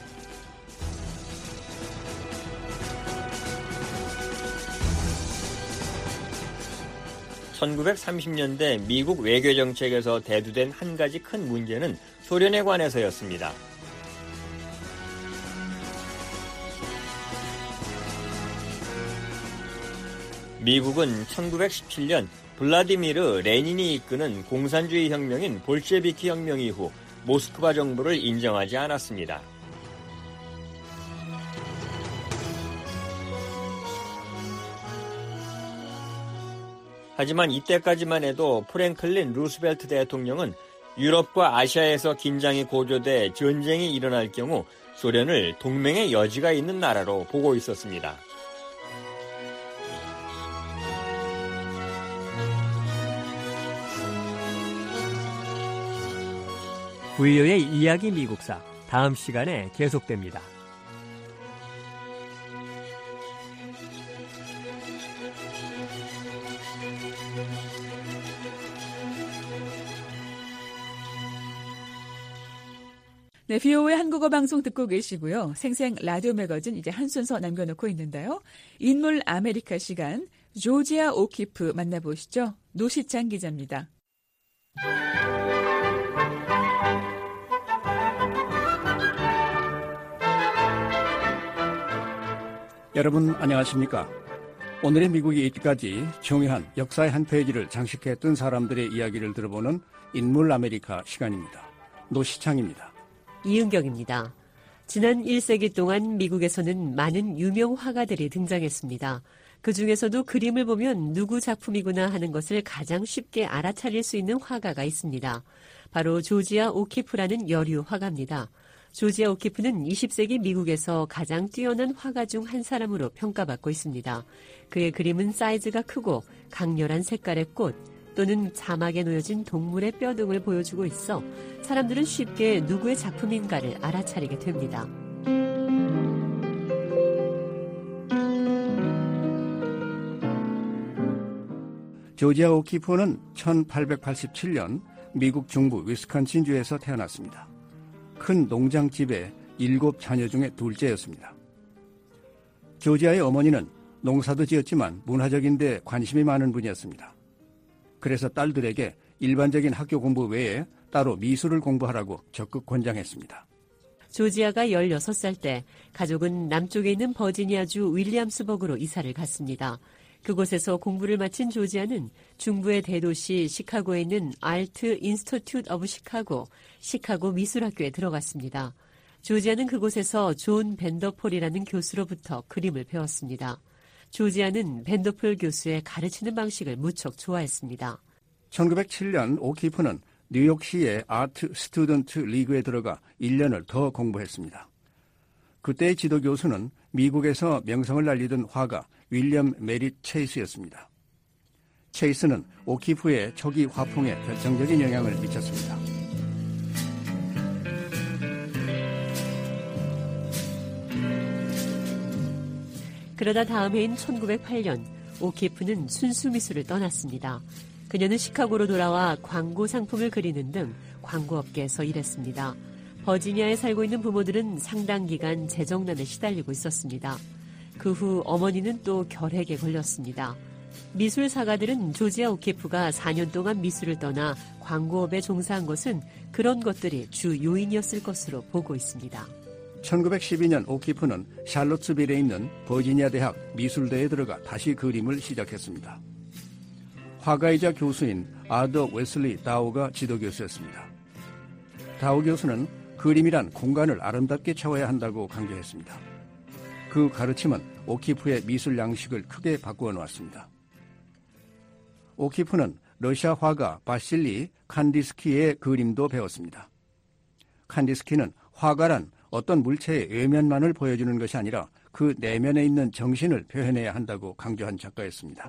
(1930년대) 미국 외교 정책에서 대두된 한 가지 큰 문제는 소련에 관해서였습니다. 미국은 1917년 블라디미르 레닌이 이끄는 공산주의 혁명인 볼셰비키 혁명 이후 모스크바 정부를 인정하지 않았습니다. 하지만 이때까지만 해도 프랭클린 루스벨트 대통령은 유럽과 아시아에서 긴장이 고조돼 전쟁이 일어날 경우 소련을 동맹의 여지가 있는 나라로 보고 있었습니다. VOA의 이야기 미국사 다음 시간에 계속됩니다. 네, VOA 한국어 방송 듣고 계시고요. 생생 라디오 매거진 이제 한 순서 남겨놓고 있는데요. 인물 아메리카 시간 조지아 오키프 만나보시죠. 노시창 기자입니다. 여러분 안녕하십니까? 오늘의 미국이 이때까지 중요한 역사의 한 페이지를 장식했던 사람들의 이야기를 들어보는 인물 아메리카 시간입니다. 노시창입니다. 이은경입니다. 지난 1세기 동안 미국에서는 많은 유명 화가들이 등장했습니다. 그 중에서도 그림을 보면 누구 작품이구나 하는 것을 가장 쉽게 알아차릴 수 있는 화가가 있습니다. 바로 조지아 오키프라는 여류 화가입니다. 조지아 오키프는 20세기 미국에서 가장 뛰어난 화가 중 한 사람으로 평가받고 있습니다. 그의 그림은 사이즈가 크고 강렬한 색깔의 꽃 또는 자막에 놓여진 동물의 뼈 등을 보여주고 있어 사람들은 쉽게 누구의 작품인가를 알아차리게 됩니다. 조지아 오키프는 1887년 미국 중부 위스콘신주에서 태어났습니다. 큰 농장집의 7 자녀 중에 둘째였습니다. 조지아의 어머니는 농사도 지었지만 문화적인 데 관심이 많은 분이었습니다. 그래서 딸들에게 일반적인 학교 공부 외에 따로 미술을 공부하라고 적극 권장했습니다. 조지아가 16살 때 가족은 남쪽에 있는 버지니아주 윌리엄스버그로 이사를 갔습니다. 그곳에서 공부를 마친 조지아는 중부의 대도시 시카고에 있는 알트 인스티튜트 오브 시카고 미술학교에 들어갔습니다. 조지아는 그곳에서 존 벤더폴이라는 교수로부터 그림을 배웠습니다. 조지아는 벤더폴 교수의 가르치는 방식을 무척 좋아했습니다. 1907년 오키프는 뉴욕시의 아트 스튜던트 리그에 들어가 1년을 더 공부했습니다. 그때의 지도 교수는 미국에서 명성을 날리던 화가 윌리엄 메릿 체이스였습니다. 체이스는 오키프의 초기 화풍에 결정적인 영향을 미쳤습니다. 그러다 다음 해인 1908년 오키프는 순수미술을 떠났습니다. 그녀는 시카고로 돌아와 광고 상품을 그리는 등 광고업계에서 일했습니다. 버지니아에 살고 있는 부모들은 상당 기간 재정난에 시달리고 있었습니다. 그 후 어머니는 또 결핵에 걸렸습니다. 미술 사가들은 조지아 오키프가 4년 동안 미술을 떠나 광고업에 종사한 것은 그런 것들이 주 요인이었을 것으로 보고 있습니다. 1912년 오키프는 샬롯스빌에 있는 버지니아 대학 미술대에 들어가 다시 그림을 시작했습니다. 화가이자 교수인 아더 웨슬리 다우가 지도교수였습니다. 다우 교수는 그림이란 공간을 아름답게 채워야 한다고 강조했습니다. 그 가르침은 오키프의 미술 양식을 크게 바꾸어 놓았습니다. 오키프는 러시아 화가 바실리 칸디스키의 그림도 배웠습니다. 칸디스키는 화가란 어떤 물체의 외면만을 보여주는 것이 아니라 그 내면에 있는 정신을 표현해야 한다고 강조한 작가였습니다.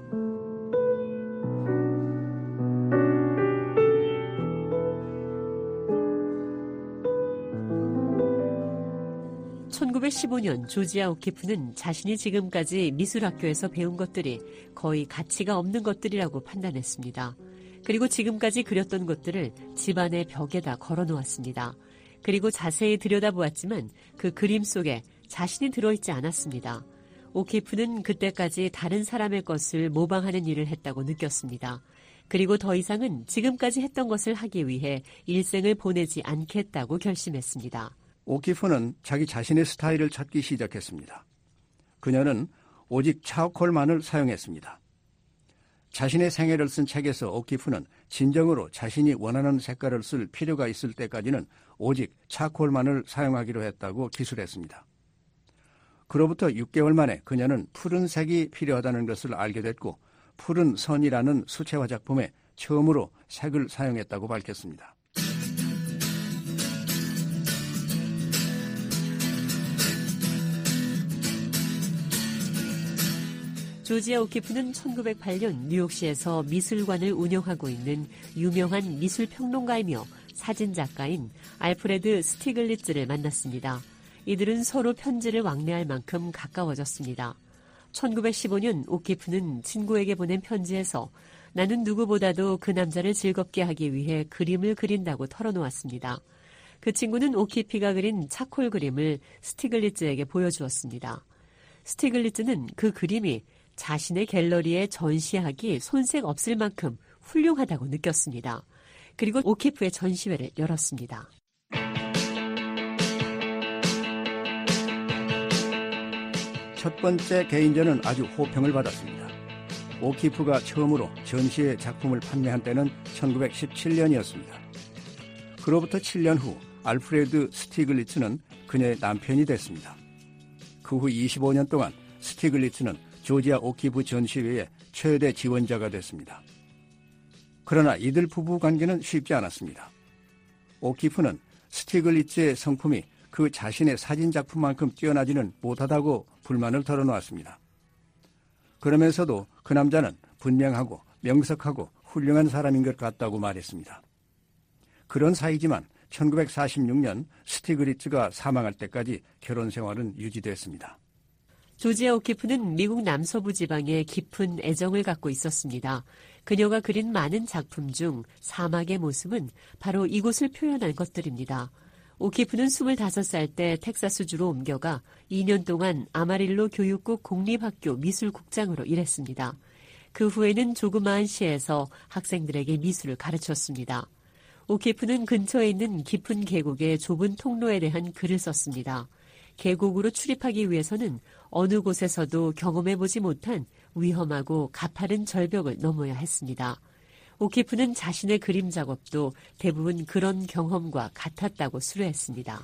1915년 조지아 오키프는 자신이 지금까지 미술학교에서 배운 것들이 거의 가치가 없는 것들이라고 판단했습니다. 그리고 지금까지 그렸던 것들을 집안의 벽에다 걸어놓았습니다. 그리고 자세히 들여다보았지만 그 그림 속에 자신이 들어있지 않았습니다. 오키프는 그때까지 다른 사람의 것을 모방하는 일을 했다고 느꼈습니다. 그리고 더 이상은 지금까지 했던 것을 하기 위해 일생을 보내지 않겠다고 결심했습니다. 오키프는 자기 자신의 스타일을 찾기 시작했습니다. 그녀는 오직 차콜만을 사용했습니다. 자신의 생애를 쓴 책에서 오키프는 진정으로 자신이 원하는 색깔을 쓸 필요가 있을 때까지는 오직 차콜만을 사용하기로 했다고 기술했습니다. 그로부터 6개월 만에 그녀는 푸른 색이 필요하다는 것을 알게 됐고 푸른 선이라는 수채화 작품에 처음으로 색을 사용했다고 밝혔습니다. 조지아 오키프는 1908년 뉴욕시에서 미술관을 운영하고 있는 유명한 미술평론가이며 사진작가인 알프레드 스티글리츠를 만났습니다. 이들은 서로 편지를 왕래할 만큼 가까워졌습니다. 1915년 오키프는 친구에게 보낸 편지에서 나는 누구보다도 그 남자를 즐겁게 하기 위해 그림을 그린다고 털어놓았습니다. 그 친구는 오키피가 그린 차콜 그림을 스티글리츠에게 보여주었습니다. 스티글리츠는 그 그림이 자신의 갤러리에 전시하기 손색 없을 만큼 훌륭하다고 느꼈습니다. 그리고 오키프의 전시회를 열었습니다. 첫 번째 개인전은 아주 호평을 받았습니다. 오키프가 처음으로 전시회 작품을 판매한 때는 1917년이었습니다. 그로부터 7년 후 알프레드 스티글리츠는 그녀의 남편이 됐습니다. 그 후 25년 동안 스티글리츠는 조지아 오키프 전시회의 최대 지원자가 됐습니다. 그러나 이들 부부 관계는 쉽지 않았습니다. 오키프는 스티글리츠의 성품이 그 자신의 사진 작품만큼 뛰어나지는 못하다고 불만을 털어놓았습니다. 그러면서도 그 남자는 분명하고 명석하고 훌륭한 사람인 것 같다고 말했습니다. 그런 사이지만 1946년 스티글리츠가 사망할 때까지 결혼 생활은 유지됐습니다. 조지아 오키프는 미국 남서부 지방에 깊은 애정을 갖고 있었습니다. 그녀가 그린 많은 작품 중 사막의 모습은 바로 이곳을 표현한 것들입니다. 오키프는 25살 때 텍사스주로 옮겨가 2년 동안 아마릴로 교육국 공립학교 미술국장으로 일했습니다. 그 후에는 조그마한 시에서 학생들에게 미술을 가르쳤습니다. 오키프는 근처에 있는 깊은 계곡의 좁은 통로에 대한 글을 썼습니다. 계곡으로 출입하기 위해서는 어느 곳에서도 경험해보지 못한 위험하고 가파른 절벽을 넘어야 했습니다. 오키프는 자신의 그림 작업도 대부분 그런 경험과 같았다고 수료했습니다.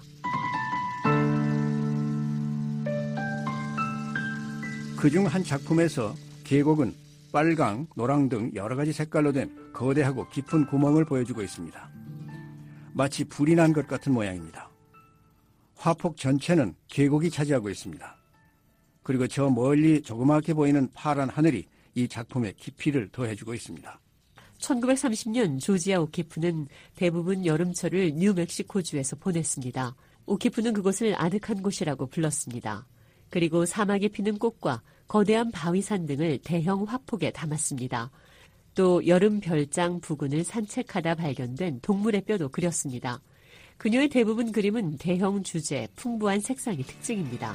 그중 한 작품에서 계곡은 빨강, 노랑 등 여러 가지 색깔로 된 거대하고 깊은 구멍을 보여주고 있습니다. 마치 불이 난 것 같은 모양입니다. 화폭 전체는 계곡이 차지하고 있습니다. 그리고 저 멀리 조그맣게 보이는 파란 하늘이 이 작품의 깊이를 더해주고 있습니다. 1930년 조지아 오키프는 대부분 여름철을 뉴멕시코주에서 보냈습니다. 오키프는 그곳을 아득한 곳이라고 불렀습니다. 그리고 사막에 피는 꽃과 거대한 바위산 등을 대형 화폭에 담았습니다. 또 여름 별장 부근을 산책하다 발견된 동물의 뼈도 그렸습니다. 그녀의 대부분 그림은 대형 주제, 풍부한 색상이 특징입니다.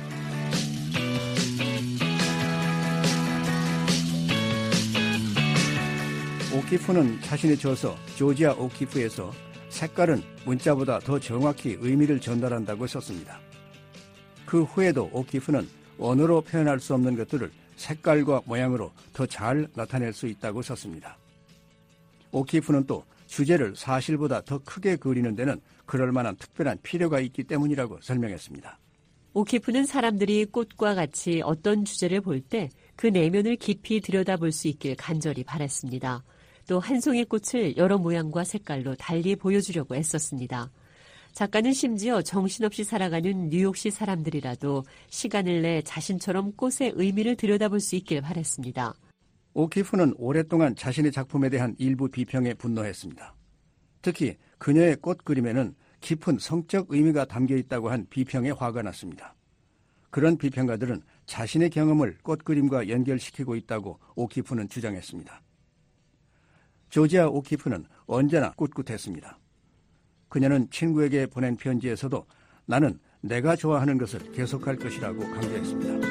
오키프는 자신의 저서 조지아 오키프에서 색깔은 문자보다 더 정확히 의미를 전달한다고 썼습니다. 그 후에도 오키프는 언어로 표현할 수 없는 것들을 색깔과 모양으로 더 잘 나타낼 수 있다고 썼습니다. 오키프는 또 주제를 사실보다 더 크게 그리는 데는 그럴 만한 특별한 필요가 있기 때문이라고 설명했습니다. 오키프는 사람들이 꽃과 같이 어떤 주제를 볼 때 그 내면을 깊이 들여다볼 수 있길 간절히 바랐습니다. 또 한 송이 꽃을 여러 모양과 색깔로 달리 보여주려고 애썼습니다. 작가는 심지어 정신없이 살아가는 뉴욕시 사람들이라도 시간을 내 자신처럼 꽃의 의미를 들여다볼 수 있길 바랐습니다. 오키프는 오랫동안 자신의 작품에 대한 일부 비평에 분노했습니다. 특히 그녀의 꽃 그림에는 깊은 성적 의미가 담겨 있다고 한 비평에 화가 났습니다. 그런 비평가들은 자신의 경험을 꽃 그림과 연결시키고 있다고 오키프는 주장했습니다. 조지아 오키프는 언제나 꿋꿋했습니다. 그녀는 친구에게 보낸 편지에서도 나는 내가 좋아하는 것을 계속할 것이라고 강조했습니다.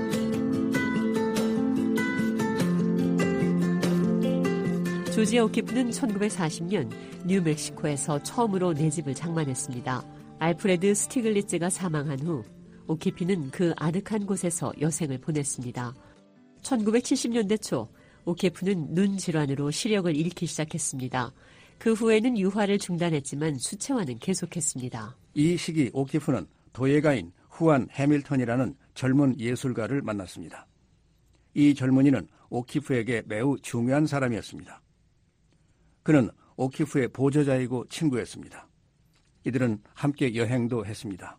조지아 오키프는 1940년 뉴멕시코에서 처음으로 내 집을 장만했습니다. 알프레드 스티글리츠가 사망한 후 오키프는 그 아득한 곳에서 여생을 보냈습니다. 1970년대 초 오키프는 눈 질환으로 시력을 잃기 시작했습니다. 그 후에는 유화를 중단했지만 수채화는 계속했습니다. 이 시기 오키프는 도예가인 후안 해밀턴이라는 젊은 예술가를 만났습니다. 이 젊은이는 오키프에게 매우 중요한 사람이었습니다. 그는 오키프의 보조자이고 친구였습니다. 이들은 함께 여행도 했습니다.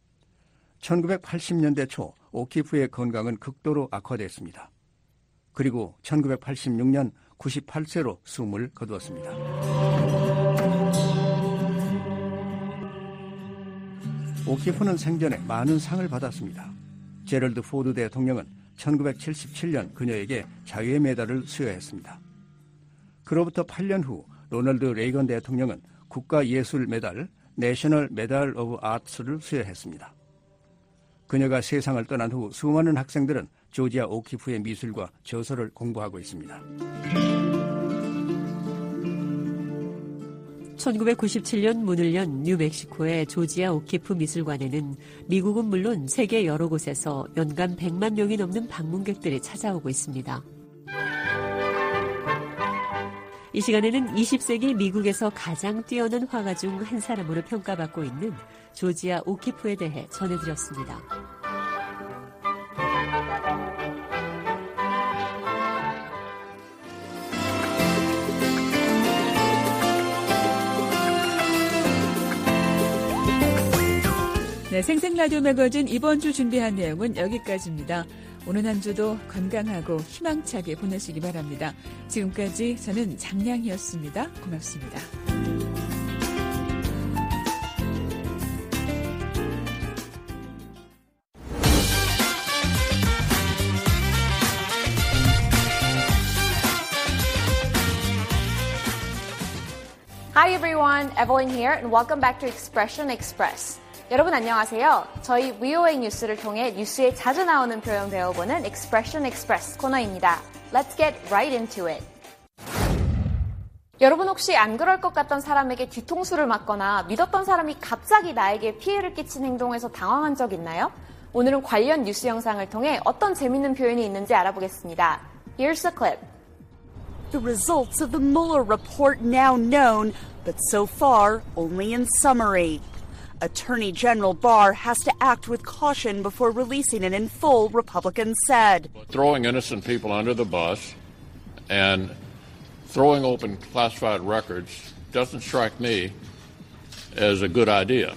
1980년대 초 오키프의 건강은 극도로 악화됐습니다. 그리고 1986년 98세로 숨을 거두었습니다. 오키프는 생전에 많은 상을 받았습니다. 제럴드 포드 대통령은 1977년 그녀에게 자유의 메달을 수여했습니다. 그로부터 8년 후 로널드 레이건 대통령은 국가예술 메달, 내셔널 메달 오브 아트를 수여했습니다. 그녀가 세상을 떠난 후 수많은 학생들은 조지아 오키프의 미술과 저서를 공부하고 있습니다. 1997년 문을 연 뉴멕시코의 조지아 오키프 미술관에는 미국은 물론 세계 여러 곳에서 연간 100만 명이 넘는 방문객들이 찾아오고 있습니다. 이 시간에는 20세기 미국에서 가장 뛰어난 화가 중 한 사람으로 평가받고 있는 조지아 오키프에 대해 전해드렸습니다. 네, 생생라디오 매거진 이번 주 준비한 내용은 여기까지입니다. 오늘 한 주도 건강하고 희망차게 보내시기 바랍니다. 지금까지 저는 장량이었습니다. 고맙습니다. Hi everyone, Evelyn here and welcome back to Expression Express. 여러분 안녕하세요. 저희 VOA 뉴스를 통해 뉴스에 자주 나오는 표현 배워보는 Expression Express 코너입니다. Let's get right into it. 여러분 혹시 안 그럴 것 같던 사람에게 뒤통수를 맞거나 믿었던 사람이 갑자기 나에게 피해를 끼친 행동에서 당황한 적 있나요? 오늘은 관련 뉴스 영상을 통해 어떤 재밌는 표현이 있는지 알아보겠습니다. Here's the clip. The results of the Mueller report now known, but so far only in summary. Attorney General Barr has to act with caution before releasing it in full, Republicans said. Throwing innocent people under the bus and throwing open classified records doesn't strike me as a good idea.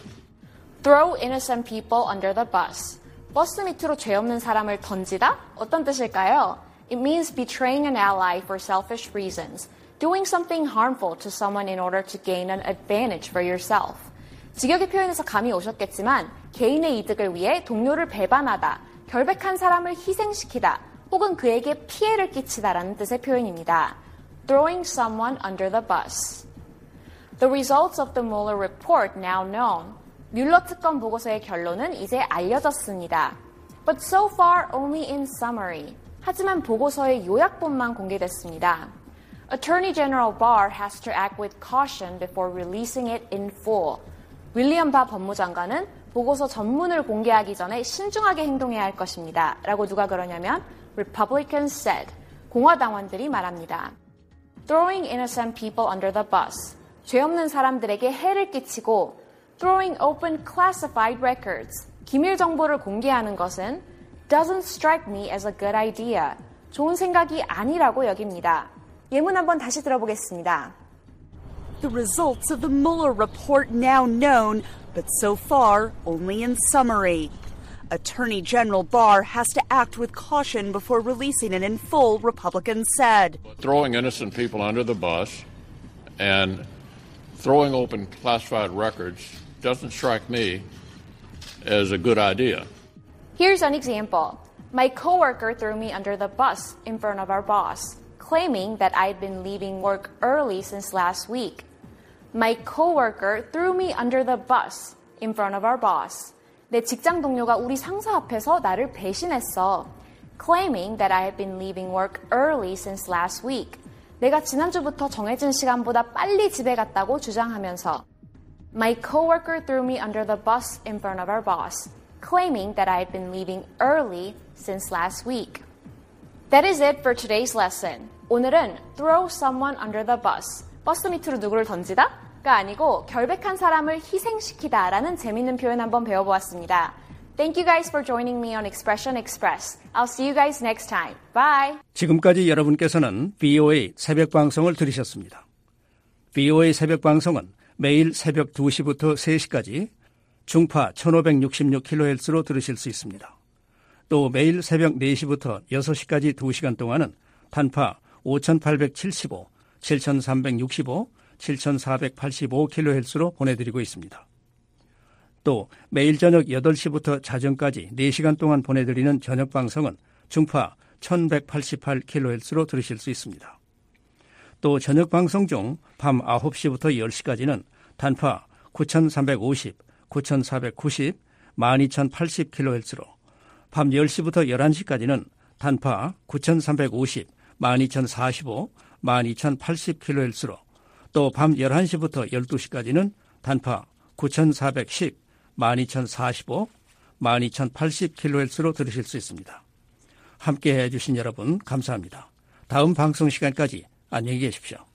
Throw innocent people under the bus. 버스 밑으로 죄 없는 사람을 던지다? 어떤 뜻일까요? It means betraying an ally for selfish reasons, doing something harmful to someone in order to gain an advantage for yourself. 직역의 표현에서 감이 오셨겠지만 개인의 이득을 위해 동료를 배반하다, 결백한 사람을 희생시키다, 혹은 그에게 피해를 끼치다라는 뜻의 표현입니다. Throwing someone under the bus. The results of the Mueller report now known. 뮬러 특검 보고서의 결론은 이제 알려졌습니다. But so far only in summary. 하지만 보고서의 요약본만 공개됐습니다. Attorney General Barr has to act with caution before releasing it in full. 윌리엄 바 법무장관은 보고서 전문을 공개하기 전에 신중하게 행동해야 할 것입니다. 라고 누가 그러냐면 Republicans said. 공화당원들이 말합니다. Throwing innocent people under the bus. 죄 없는 사람들에게 해를 끼치고 Throwing open classified records. 기밀 정보를 공개하는 것은 Doesn't strike me as a good idea. 좋은 생각이 아니라고 여깁니다. 예문 한번 다시 들어보겠습니다. The results of the Mueller report now known, but so far only in summary. Attorney General Barr has to act with caution before releasing it in full, Republicans said. Throwing innocent people under the bus and throwing open classified records doesn't strike me as a good idea. Here's an example. My coworker threw me under the bus in front of our boss, claiming that I'd been leaving work early since last week. My coworker threw me under the bus in front of our boss. 내 직장 동료가 우리 상사 앞에서 나를 배신했어. Claiming that I had been leaving work early since last week. 내가 지난주부터 정해진 시간보다 빨리 집에 갔다고 주장하면서 My coworker threw me under the bus in front of our boss, claiming that I had been leaving early since last week. That is it for today's lesson. 오늘은 throw someone under the bus, 버스 밑으로 누구를 던지다? 가 아니고 결백한 사람을 희생시키다 라는 재밌는 표현 한번 배워보았습니다. Thank you guys for joining me on Expression Express. I'll see you guys next time. Bye! 지금까지 여러분께서는 VOA 새벽방송을 들으셨습니다. VOA 새벽방송은 매일 새벽 2시부터 3시까지 중파 1566kHz로 들으실 수 있습니다. 또 매일 새벽 4시부터 6시까지 2시간 동안은 단파 5875, 7365, 7485kHz로 보내드리고 있습니다. 또 매일 저녁 8시부터 자정까지 4시간 동안 보내드리는 저녁 방송은 중파 1188kHz로 들으실 수 있습니다. 또 저녁 방송 중 밤 9시부터 10시까지는 단파 9350, 9490, 12080kHz로 밤 10시부터 11시까지는 단파 9350, 12045, 12080kHz로 또 밤 11시부터 12시까지는 단파 9410, 12045, 12080kHz로 들으실 수 있습니다. 함께해 주신 여러분 감사합니다. 다음 방송 시간까지 안녕히 계십시오.